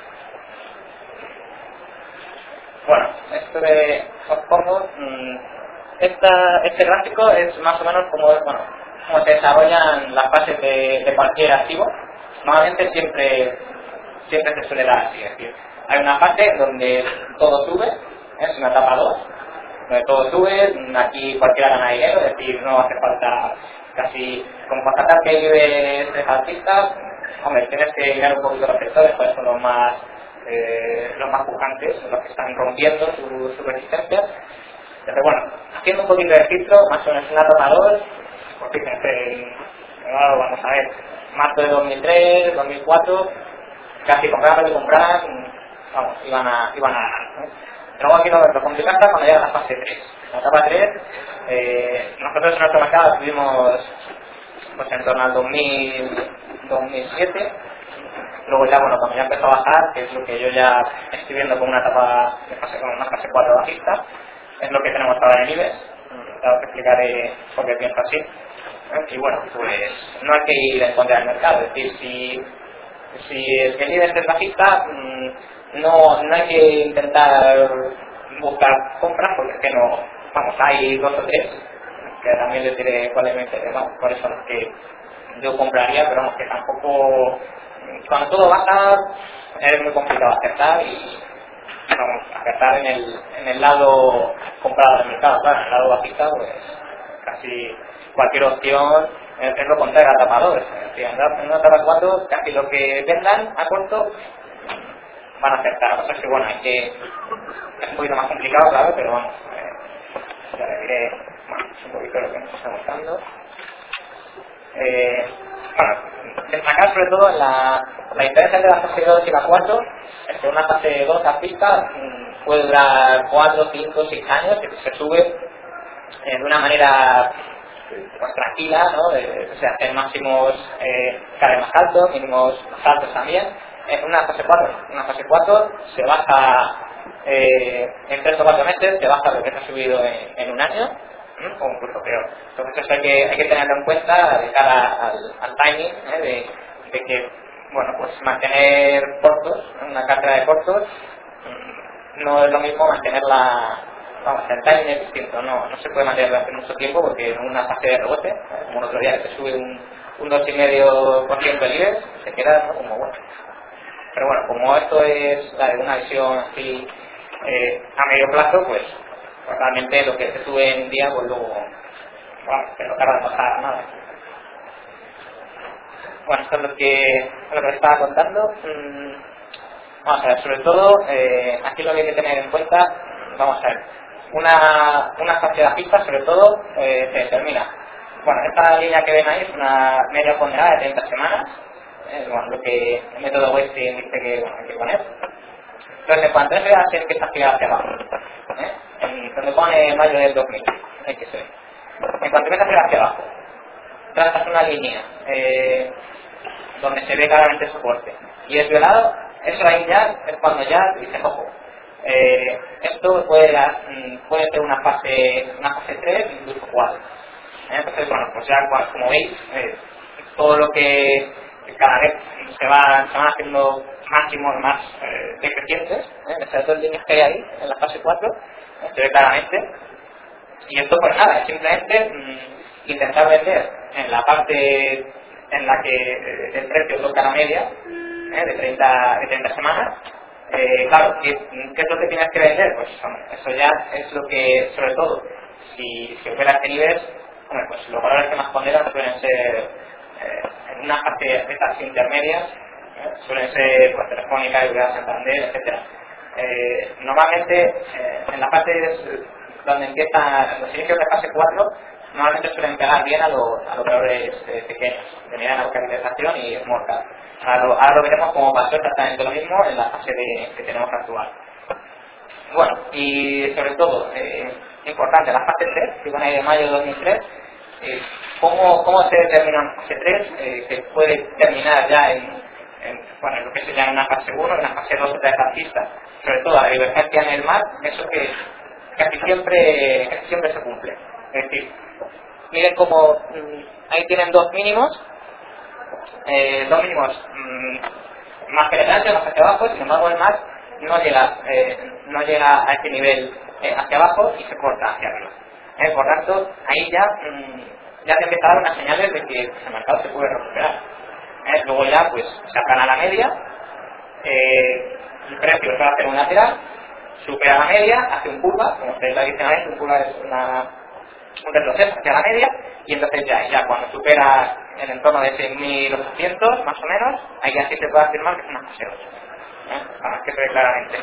Bueno, esto os pongo, este gráfico es más o menos como se desarrollan las fases de cualquier activo. Normalmente siempre se suele dar así, es decir, hay una fase donde todo sube, es una etapa 2, donde todo sube, aquí cualquiera gana dinero, es decir, no hace falta casi, como constatar que vives de artistas, hombre, tienes que mirar un poquito los sectores, cuáles son los más pujantes, los que están rompiendo su resistencia. Pero bueno, haciendo un poquito de filtro, más o menos una etapa 2, pues fíjense, vamos a ver, marzo de 2003, 2004, casi comprar lo que comprar, vamos, iban a ganar, ¿no? Luego aquí lo complicado está cuando llega la fase 3. La etapa 3, nosotros en nuestro mercado estuvimos pues en torno al 2007. Luego ya, bueno, cuando ya empezó a bajar, que es lo que yo ya estoy viendo como una etapa de fase, como una fase 4 bajista, es lo que tenemos ahora en IBEX. Claro que explicaré por qué pienso así. Y bueno, pues no hay que ir en contra del mercado, es decir, si el IBEX es bajista, no hay que intentar buscar compras porque es que no, vamos, hay 2 o 3 que también les diré cuáles son los que yo compraría, pero vamos, que tampoco, cuando todo baja es muy complicado acertar y vamos, acertar en el lado comprado del mercado. Claro, en el lado bajista pues casi cualquier opción es lo contrario a tapadores, es decir, en una etapa 4 casi lo que vendan a corto van a acertar. O sea que bueno, es un poquito más complicado, claro, pero vamos, ya le diré un poquito lo que nos está mostrando. Bueno, destacar sobre todo la diferencia entre la fase 2 y la 4 es que una fase 2 alcista puede durar 4, 5, 6 años, que se sube de una manera pues tranquila, ¿no? O sea, hacer máximos cada vez más altos, mínimos más altos también. En una fase 4 se baja en 3 o 4 meses, se baja lo que se ha subido en un año, o incluso peor. Entonces eso hay que tenerlo en cuenta de cara al timing, de que, bueno, pues mantener cortos, una cartera de cortos, no es lo mismo mantenerla, vamos, el timing es distinto, no se puede mantener durante mucho tiempo porque en una fase de rebote, como el otro día que se sube un 2,5% del IBEX, se queda, ¿no?, como bueno. Pero bueno, como esto es una visión así a medio plazo, pues realmente lo que se sube en un día, pues luego, bueno, que no tarda en pasar nada. Bueno, esto es lo que les estaba contando. Vamos a ver, sobre todo, aquí lo que hay que tener en cuenta, vamos a ver, una fase bajista, sobre todo, se determina. Bueno, esta línea que ven ahí es una media ponderada de 30 semanas, bueno, lo que el método Westing dice que, bueno, hay que poner. Entonces, en cuanto a eso, ya tiene que estar girada hacia abajo. Donde pone mayo del 2000, hay que ser. En cuanto empieza a girar hacia abajo, trazas una línea donde se ve claramente el soporte y es violado, eso ahí ya es cuando ya dices, ojo, esto puede ser una fase 3, incluso 4. Entonces, bueno, pues ya como veis, todo lo que cada vez se van haciendo máximos más decrecientes, esas 2 líneas que hay ahí en la fase 4, se ve claramente. Y esto pues nada, es simplemente intentar vender en la parte en la que el precio toca la media de 30 semanas. Claro, ¿qué es lo que tienes que vender? Pues hombre, eso ya es lo que, sobre todo, si opera este nivel, hombre, pues los valores que más ponderan suelen ser en una parte de estas intermedias, suelen ser pues, Telefónica, Eudora, Santander, etcétera. Normalmente en la parte donde empiezan los inicios de fase 4, normalmente suelen pegar bien a los valores pequeños, de mediana capitalización y small cap. Ahora lo veremos como pasó exactamente lo mismo en la fase que tenemos actual. Bueno, y sobre todo, importante, la fase 3, que van a ir de mayo de 2003, ¿cómo se determina en fase 3? Que puede terminar ya bueno, lo que se llama una fase 1, una fase 2 de alcista, sobre todo la divergencia en el mar, eso que casi siempre se cumple. Es decir, miren como ahí tienen dos mínimos más penetrantes, más hacia abajo, sin embargo el mar no llega a este nivel hacia abajo y se corta hacia arriba. Por tanto, ahí ya te empieza a dar unas señales de que el mercado se puede recuperar. Luego ya pues se aplana la media, el precio se va a hacer un lateral, supera la media, hace un curva, como ustedes tradicionalmente, un curva es un retroceso hacia la media, y entonces ya cuando supera el entorno de 6.800 más o menos, ahí ya sí se puede afirmar que es una fase 8, para que se ve claramente.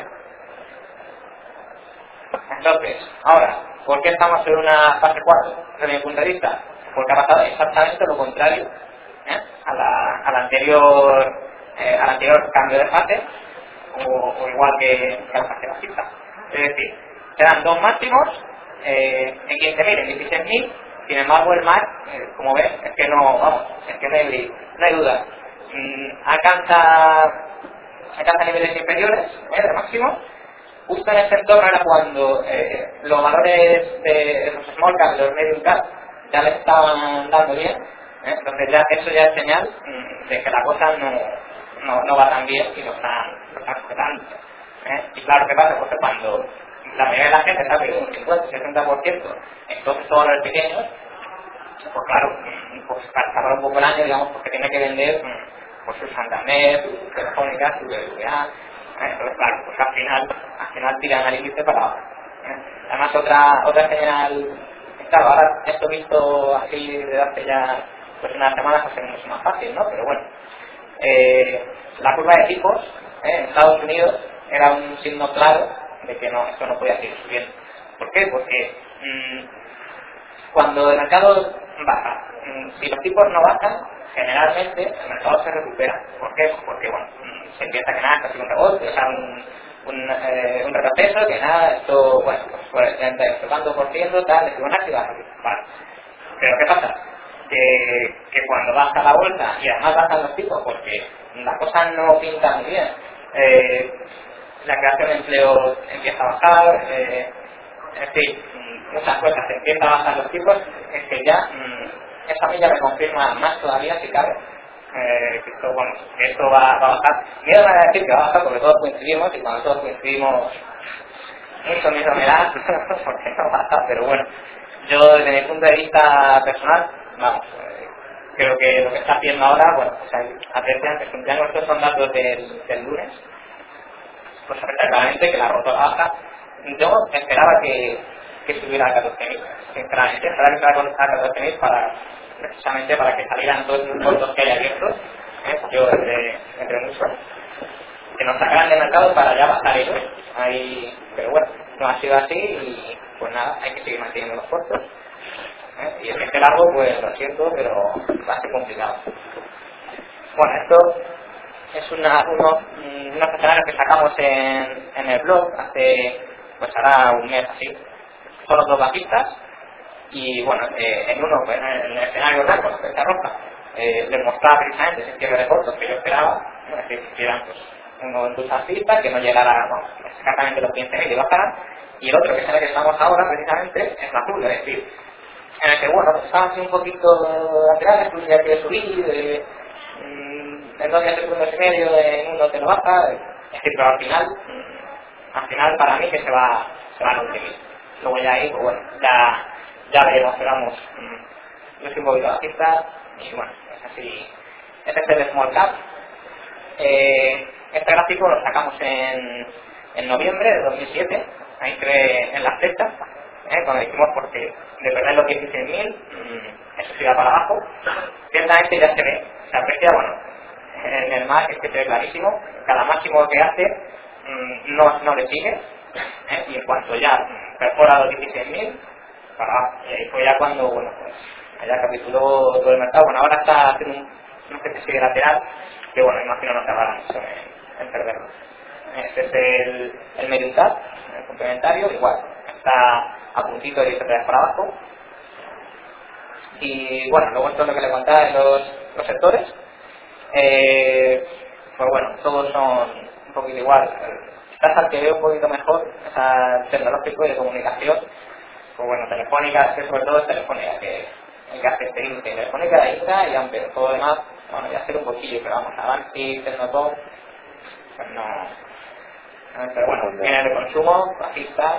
Entonces, ahora, ¿por qué estamos en una fase 4? Desde mi punto de vista, porque ha pasado exactamente lo contrario al anterior cambio de fase, o igual que la fase bajista. Es decir, serán dos máximos en 15.000, en 16.000, sin embargo el MAC, como ves, es que no, vamos, es que no hay duda. Alcanza niveles inferiores de máximo. Justo en ese entorno era cuando los valores de los small cap, los medium cap, ya le estaban dando bien, entonces eso ya es señal de que la cosa no va tan bien y lo están sujetando. Y claro, ¿qué pasa? Porque cuando la mayoría de la gente está perdiendo un 50-60% en todos estos valores pequeños, pues claro, pues para cerrar un poco el año, digamos, porque tiene que vender pues su Santander, su Telefónica, su BBVA. Entonces, claro, pues al final tiran al índice para abajo. Además, otra señal, claro, ahora esto visto así desde hace ya pues unas semanas, pues es mucho más fácil, ¿no? Pero bueno, la curva de tipos en Estados Unidos era un signo claro de que no, esto no podía seguir subiendo. ¿Por qué? Porque cuando el mercado baja, si los tipos no bajan, generalmente el mercado se recupera. ¿Por qué? Pues porque bueno, se empieza que nada, casi un rebote, o sea, un retroceso, que nada, esto, bueno, pues por el 30%, tal, de Fibonacci va a subir. Vale. Pero ¿qué pasa? Que cuando baja la vuelta y además bajan los tipos, porque la cosa no pinta muy bien, la creación de empleo empieza a bajar, en fin, muchas cosas, empieza a bajar los tipos, es que ya eso a mí ya me confirma más todavía si cabe que esto, bueno, que esto va a bajar. Miedo me va a decir que va a bajar porque todos coincidimos, y cuando todos coincidimos mucho miedo me da porque no baja, pero bueno, yo desde mi punto de vista personal, vamos, creo que lo que está haciendo ahora, bueno, o sea, atención, que ya estos son datos del lunes, pues claramente que la roto baja. Yo esperaba que subiera a 14.000, sinceramente, esperaba que subiera a 14.000 precisamente para que salieran todos los puntos que hay abiertos, yo entre muchos, que nos sacaran de mercado para ya bajar ellos. Pero bueno, no ha sido así y pues nada, hay que seguir manteniendo los puestos. Y el viaje largo, pues lo siento, pero va a ser complicado. Bueno, esto es unos escenarios que sacamos en el blog hace, pues hará un mes así. Son los dos bajistas y bueno, en uno, pues, en el escenario rojo, la fecha roja, les mostraba precisamente ese cierre de cortos que yo esperaba, ¿no? Es decir, que hicieran pues uno en alcista, que no llegara exactamente los 15.000 y bajaran, y el otro que es el que estamos ahora precisamente es la azul, es decir, en el que bueno, pues estaba así un poquito lateral, tú ya quieres subir, en 2 segundos y medio en uno te lo baja, es decir, pero al final para mí que se va a conseguir. Luego ya ahí, pues bueno, ya veremos, esperamos. Yo soy un poquito bajista y bueno, es así. Este es el Small Cap. Este gráfico lo sacamos en noviembre de 2007, ahí en las fechas, cuando dijimos porque de perder los 16.000, eso se iba para abajo. Ciertamente ya se ve, se aprecia, bueno, en el MAC es que se ve clarísimo, cada máximo que hace no le sigue, y en cuanto ya perfora los 16.000, para abajo. Y ahí fue ya cuando, bueno, pues allá capituló todo el mercado. Bueno, ahora está haciendo una especie de lateral, que bueno, imagino no tardará mucho en perderlo. Este es el medium cap, el complementario, igual, está a puntito de irse para abajo. Y bueno, luego esto es lo que le contaba de los sectores. Pues bueno, todos son un poquito igual. Quizás al que veo un poquito mejor es al tecnológico y de comunicación. Pues bueno, Telefónica, que sobre todo es Telefónica, que el que hace este Telefónica, la Indra y Amper. Todo lo demás, bueno, ya ser un poquillo, pero vamos, Avanti, Tecnotop, pues no. Pero bueno, viene de consumo, bajista.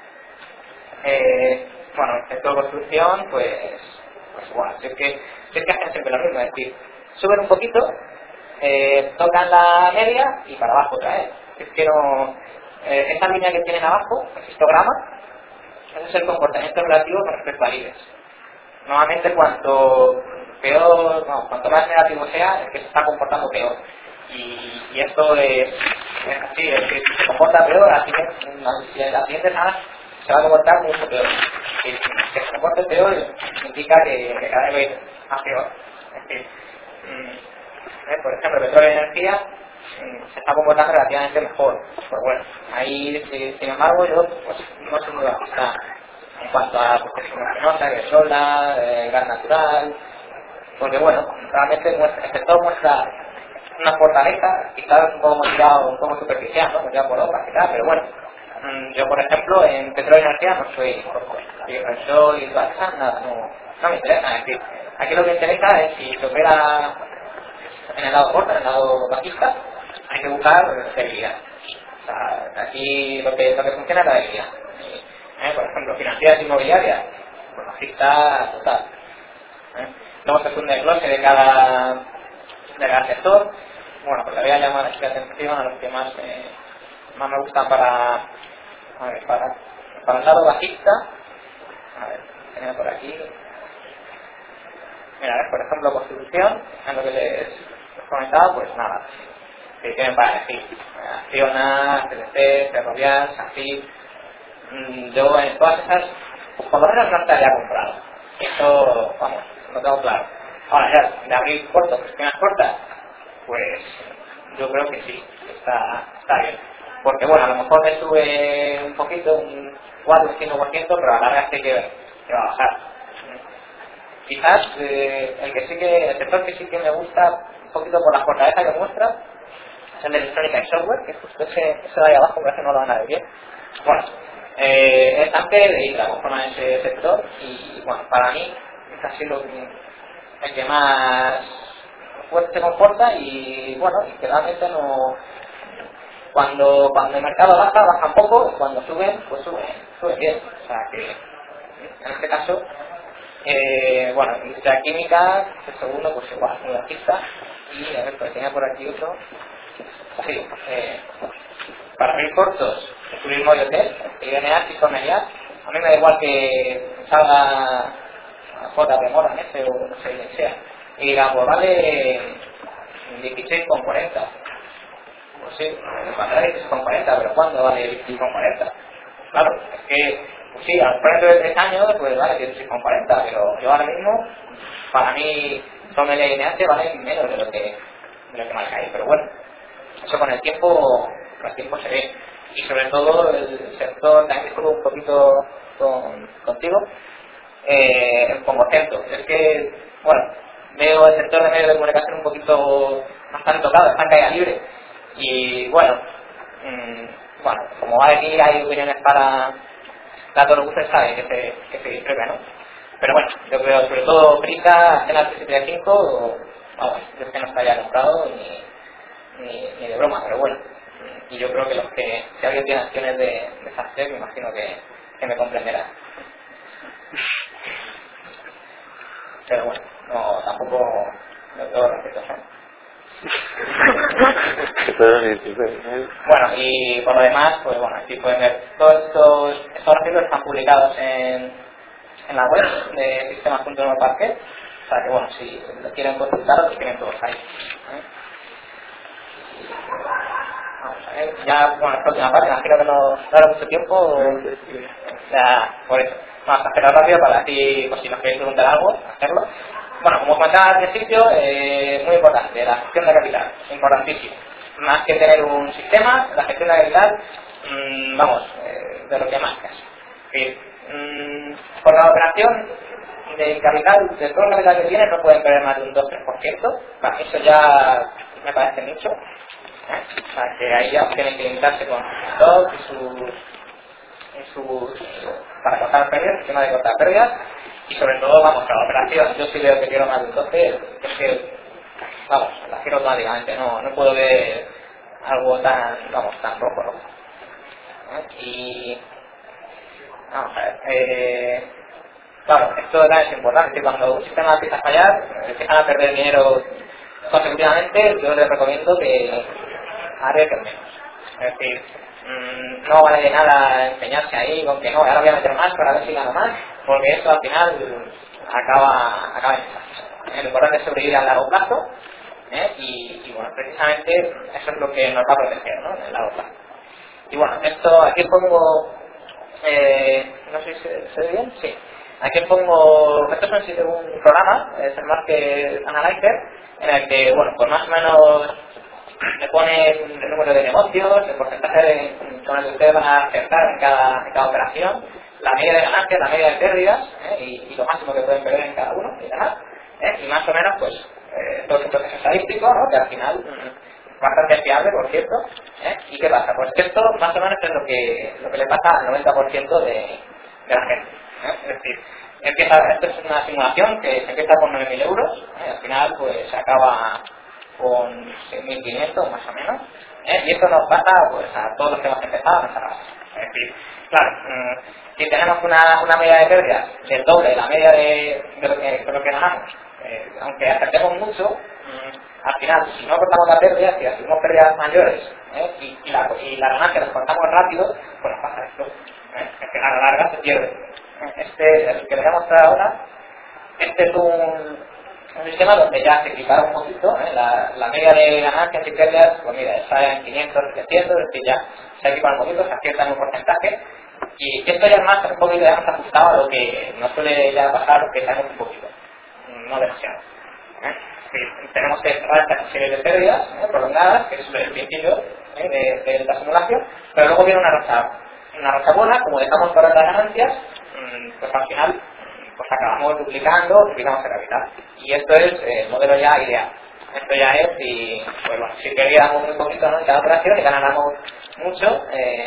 Bueno, el sector de construcción, pues igual, si es que hacen siempre lo mismo, es decir, suben un poquito, tocan la media y para abajo otra vez. es que no... esta línea que tienen abajo, el histograma, ese es el comportamiento relativo con respecto a IBEX. Normalmente cuanto peor, no, cuanto más negativo sea, el que se está comportando peor. Y esto es así, el que se comporta peor, si en la siguiente semana se va a comportar mucho peor. Si se comporta peor, indica que cada vez más peor. Es decir, por ejemplo, el petróleo y energía se está comportando relativamente mejor. Pues bueno, ahí, sin embargo, yo pues, no soy muy bajista en cuanto a fenosa, que sola, gas natural, porque bueno, realmente el sector muestra una fortaleza, quizás un poco motivado, un poco superficial, ¿no? Motivado por otras, quizás, pero bueno, yo por ejemplo en petróleo y energía no soy yo y todas esas, nada, no me interesa, es decir, aquí lo que interesa es si se opera en el lado corto, en el lado bajista, hay que buscar debilidad. O sea, aquí lo que funciona es la debilidad. Por ejemplo, financieras inmobiliarias, pues bajista total. Luego se hace un desglose de cada sector. Bueno, pues le voy a llamar aquí la atención a los que más me gustan para el lado bajista. A ver, tenía por aquí. Mira, a ver, por ejemplo, construcción, en lo que les comentaba, pues nada, que tienen para elegir. Acciona, CDC, Ferrovial, SACIR. Yo en todas esas, por lo menos no estaría comprado. Eso, vamos, lo tengo claro. Ahora ya, de abrir cortos, cuestiones cortas, pues yo creo que sí, está bien. Porque bueno, a lo mejor me sube un poquito, un 4 o 5%, pero a la larga sé que va a bajar. Quizás el sector que sí que me gusta un poquito por la fortaleza que muestra es el de electrónica y software, que justo ese de ahí abajo, parece que no lo van a ver bien. Bueno, es Ampere de Indra, conforman ese sector, y bueno, para mí es así el que más fuerte se comporta, y bueno, y que realmente no... Cuando el mercado baja un poco, y cuando suben, pues suben bien. O sea que, en este caso, bueno, industria química, el segundo, pues igual, muy bajista, y a ver, pues tenía por aquí otro. Sí, para abrir cortos, el turismo y hotel, el INEAS y Corneliat, a mí me da igual que salga JP Morgan ese o no sé quién sea, y diga, pues vale 16,40. Pues sí, vale 16,40, pero ¿cuándo vale 16,40? Claro, es que, pues sí, al precio de 3 años, pues vale 16,40, pero yo ahora mismo, para mí, son el INEAS valen menos de lo que marca ahí, pero bueno. Eso con el tiempo se ve. Y sobre todo el sector, también discuto un poquito contigo, con concepto. Es que, bueno, veo el sector de medios de comunicación un poquito bastante tocado, está en caída libre. Y bueno, como aquí hay opiniones para todos los gustos, sabe que se discrepa, ¿no? Pero bueno, yo creo sobre todo Prisa, en la 375, vamos, yo es que no estaría comprado ni de broma, pero bueno. Y yo creo que si alguien tiene acciones de Factec, me imagino que me comprenderá. Pero bueno, no, tampoco lo tengo respeto. Bueno, y por lo demás, pues bueno, aquí pueden ver todos estos artículos están publicados en la web de Sistemas.no Parquet. O sea que bueno, si lo quieren consultar, los tienen todos ahí. Vamos a ver, ya, bueno, esta última parte, imagino que no dará mucho tiempo, ya, por eso. Vamos a hacerlo rápido para así, pues si nos queréis preguntar algo, hacerlo. Bueno, como comentaba al principio, muy importante, la gestión de capital, importantísimo. Más que tener un sistema, la gestión de capital, vamos, de lo que más casi. Por la operación del capital, de todo el capital que tiene, no pueden perder más de un 2-3%. Bueno, eso ya me parece mucho. O sea, que ahí ya tienen que limitarse con stock para cortar pérdidas, el tema de cortar pérdidas, y sobre todo, vamos, cada operación, yo sí veo que quiero más de un 12, es que, vamos, la quiero automáticamente, no puedo ver algo tan rojo. Y, vamos a ver, claro, esto es importante, que cuando un sistema empieza a fallar, empiezan a perder dinero consecutivamente, yo les recomiendo que arriesguen menos. Es decir, no vale de nada enseñarse ahí con que no, ahora voy a meter más para ver si gano más, porque esto al final acaba en desastre. Lo importante es sobrevivir a largo plazo, y bueno, precisamente eso es lo que nos va a proteger, ¿no? En el largo plazo. Y bueno, esto aquí pongo, no sé si se ve bien, sí. Aquí pongo, esto es un programa, es el Market Analyzer, en el que, bueno, pues más o menos le pone el número de negocios, el porcentaje con el que ustedes van a acertar en cada operación, la media de ganancias, la media de pérdidas, y lo máximo que pueden perder en cada uno y demás, y más o menos pues todo ese proceso estadístico, ¿no? Que al final bastante fiable, por cierto. ¿Y qué pasa? Pues esto más o menos es lo que le pasa al 90% de la gente. Es decir, esto es una simulación que se empieza con 9.000 euros, al final pues se acaba con 6.500 más o menos, y esto nos pasa pues a todos los que hemos empezado a nuestra base. Es decir, claro, si tenemos una media de pérdidas del doble de la media de lo que ganamos, aunque acertemos mucho, al final, si no cortamos la pérdida, si hacemos pérdidas mayores, y la ganancia las contamos rápido, pues nos pasa esto. Es que a la larga se pierde. El que les voy a mostrar ahora, este es un sistema donde ya se equipara un poquito, la media de ganancias y pérdidas, pues mira, está en 500, 700, es decir, ya se equipara un poquito, se acierta en un porcentaje, y esto ya es más un poquito más ajustado a lo que nos suele ya pasar, lo que sabemos un poquito, no demasiado. Tenemos que cerrar esta serie de pérdidas prolongadas, que es el principio de la simulación, pero luego viene una racha buena, como dejamos correr las ganancias, pues al final pues acabamos duplicamos el capital. Y esto es el modelo ya ideal. Esto ya es, pues bueno, si perdiéramos muy poquito, ¿no? En cada operación y ganáramos mucho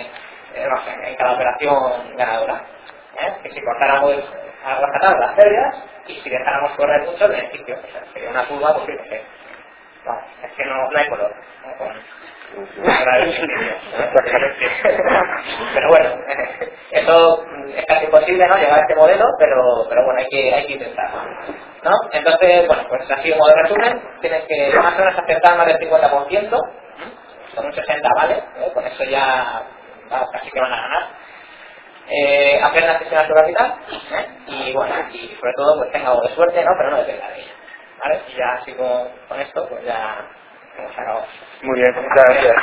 en cada operación ganadora. Que si cortáramos a rescatar las pérdidas y si dejáramos correr mucho el beneficio, o sea, sería una curva, pues fíjate, es que no hay color, ¿no? Pero bueno, eso es casi imposible, ¿no? Llegar a este modelo, pero bueno, hay que intentarlo, ¿no? Entonces, bueno, pues así como de resumen, tienes que más o menos acertar más del 50%, con un 60%, ¿vale? Con eso ya casi que van a ganar. Aprender a gestionar su capital, y bueno, y sobre todo pues tenga algo de suerte, ¿no? Pero no dependa de ella, ¿vale? Y ya así con esto pues ya hemos acabado. Muy bien, muchas gracias.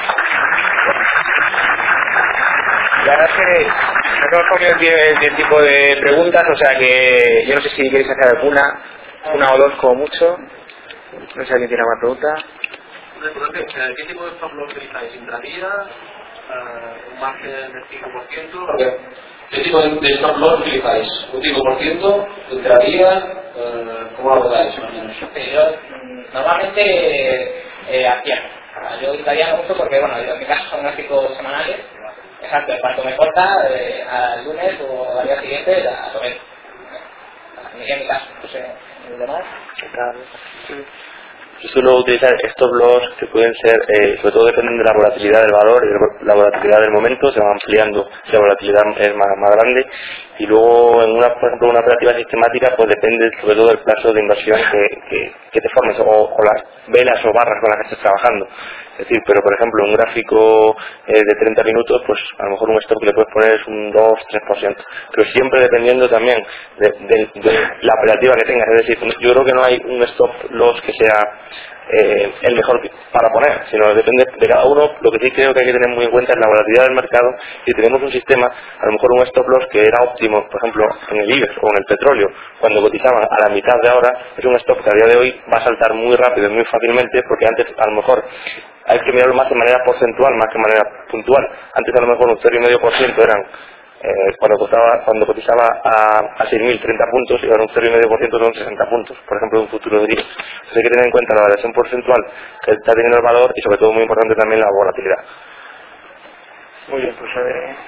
La verdad es que no hemos comido el tipo de preguntas, o sea que yo no sé si queréis hacer una o dos como mucho. No sé si alguien tiene alguna pregunta. ¿Qué tipo de stop loss utilizáis? ¿Intradía? ¿Un margen del 5%? ¿Qué tipo de stop loss utilizáis? ¿Un 5%? ¿Intradía? ¿Cómo lo abordáis más o menos? Yo normalmente yo intradía mucho porque, bueno, en mi caso son gráficos semanales. Exacto, en cuanto me corta, al lunes o al día siguiente lo veo. En mi caso, no sé, ¿los demás? Yo suelo utilizar stop loss que pueden ser, sobre todo dependen de la volatilidad del valor y la volatilidad del momento, se va ampliando si la volatilidad es más grande, y luego en por ejemplo, una operativa sistemática pues depende sobre todo del plazo de inversión que te formes o las velas o barras con las que estés trabajando. Es decir, pero por ejemplo un gráfico de 30 minutos, pues a lo mejor un stop que le puedes poner es un 2-3%, pero siempre dependiendo también de la operativa que tengas. Es decir, yo creo que no hay un stop loss que sea el mejor para poner, sino depende de cada uno. Lo que sí creo que hay que tener muy en cuenta es la volatilidad del mercado. Si tenemos un sistema, a lo mejor un stop loss que era óptimo, por ejemplo en el IBEX o en el petróleo, cuando cotizaban a la mitad de ahora, es un stop que a día de hoy va a saltar muy rápido y muy fácilmente, porque antes a lo mejor hay que mirarlo más de manera porcentual más que de manera puntual. Antes a lo mejor un 0,5% eran cuando cotizaba a 6.030 puntos, y ahora un 0,5% son 60 puntos, por ejemplo, de un futuro de IBEX. Entonces hay que tener en cuenta la variación porcentual que está teniendo el valor y sobre todo muy importante también la volatilidad. Muy bien, pues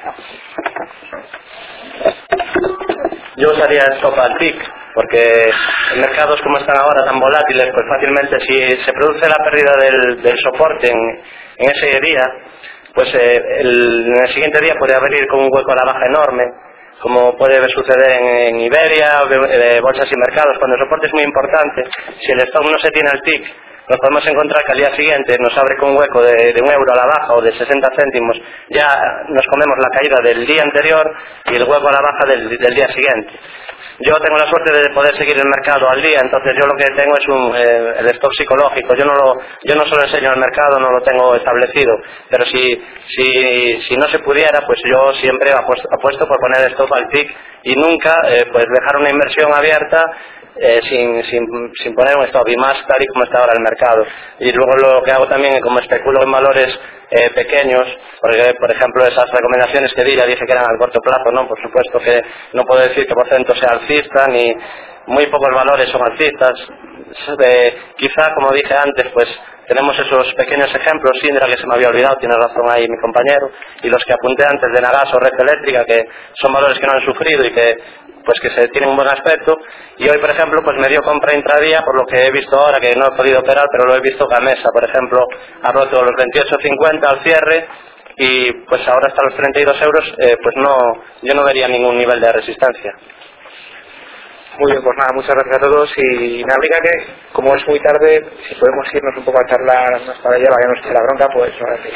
Yo usaría stop al tick, porque en mercados como están ahora tan volátiles, pues fácilmente si se produce la pérdida del soporte en ese día, pues en el siguiente día puede abrir con un hueco a la baja enorme, como puede suceder en Iberia, bolsas y mercados. Cuando el soporte es muy importante, si el stop no se tiene al tick, nos podemos encontrar que al día siguiente nos abre con un hueco de €1 a la baja o de 60 céntimos, ya nos comemos la caída del día anterior y el hueco a la baja del día siguiente. Yo tengo la suerte de poder seguir el mercado al día, entonces yo lo que tengo es el stock psicológico. Yo no solo enseño el mercado, no lo tengo establecido, pero si no se pudiera, pues yo siempre apuesto por poner stock al pic y nunca pues dejar una inversión abierta sin poner un stop, y más tal y como está ahora el mercado. Y luego lo que hago también es como especulo en valores pequeños, porque por ejemplo esas recomendaciones que di ya dije que eran al corto plazo, no, por supuesto que no puedo decir que porcento sea alcista, ni muy pocos valores son alcistas. Quizá, como dije antes, pues tenemos esos pequeños ejemplos, Indra, que se me había olvidado, tiene razón ahí mi compañero, y los que apunté antes de Nagas o Red Eléctrica, que son valores que no han sufrido y que se tienen un buen aspecto. Y hoy, por ejemplo, pues me dio compra intradía, por lo que he visto ahora, que no he podido operar, pero lo he visto. Gamesa, por ejemplo, ha roto los 28,50 al cierre, y pues ahora hasta los 32 euros, pues yo no vería ningún nivel de resistencia. Muy bien, pues nada, muchas gracias a todos, y me obliga que, como es muy tarde, si podemos irnos un poco a charlar más para allá, para que nos eche la bronca, pues ahora sí.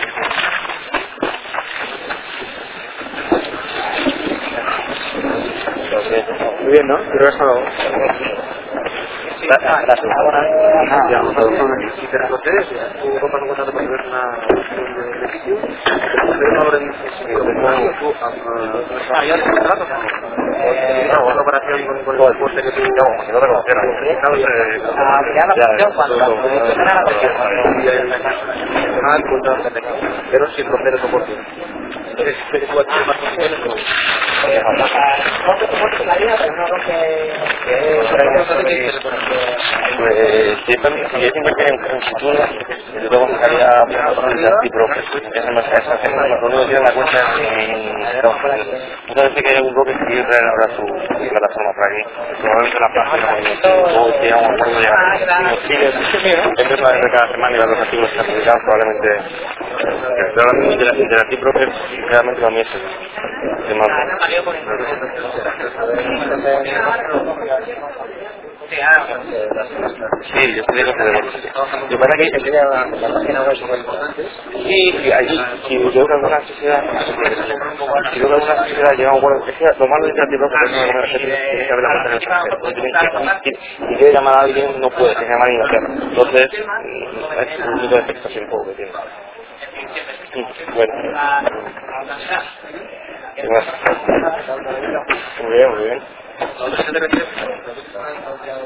Muy bien, ¿no? Creo que hasta luego. Gracias. Si te reconoces, tú compras un contrato para ver una beneficio, pero no habrá una operación con el fuerte que tú digamos, que no te conocieras. Pero sin romper el soporte. Entonces, Pues yo siempre que en futuro yo luego sacaría multi-broker. Lo único que tiene la cuenta muchas veces que hay algún broker que quiere traer ahora su plataforma para aquí. Probablemente la página o que a un acuerdo llegar. Siempre para ver cada semana y ver los artículos que se publican, probablemente pero ahora mismo de la broker sinceramente para mí es el más. Sí, yo estoy de acuerdo. Yo para que la página web son importantes. Sí, allí, si veo que alguna sociedad, llega a un acuerdo, es que lo malo de este tipo es que tiene que haber la cuenta en el extranjero. Si quiere llamar a alguien, no puede, tiene que llamar a Inglaterra. Entonces, es un único defecto así un poco que tiene. Bueno. Muy bien, muy bien.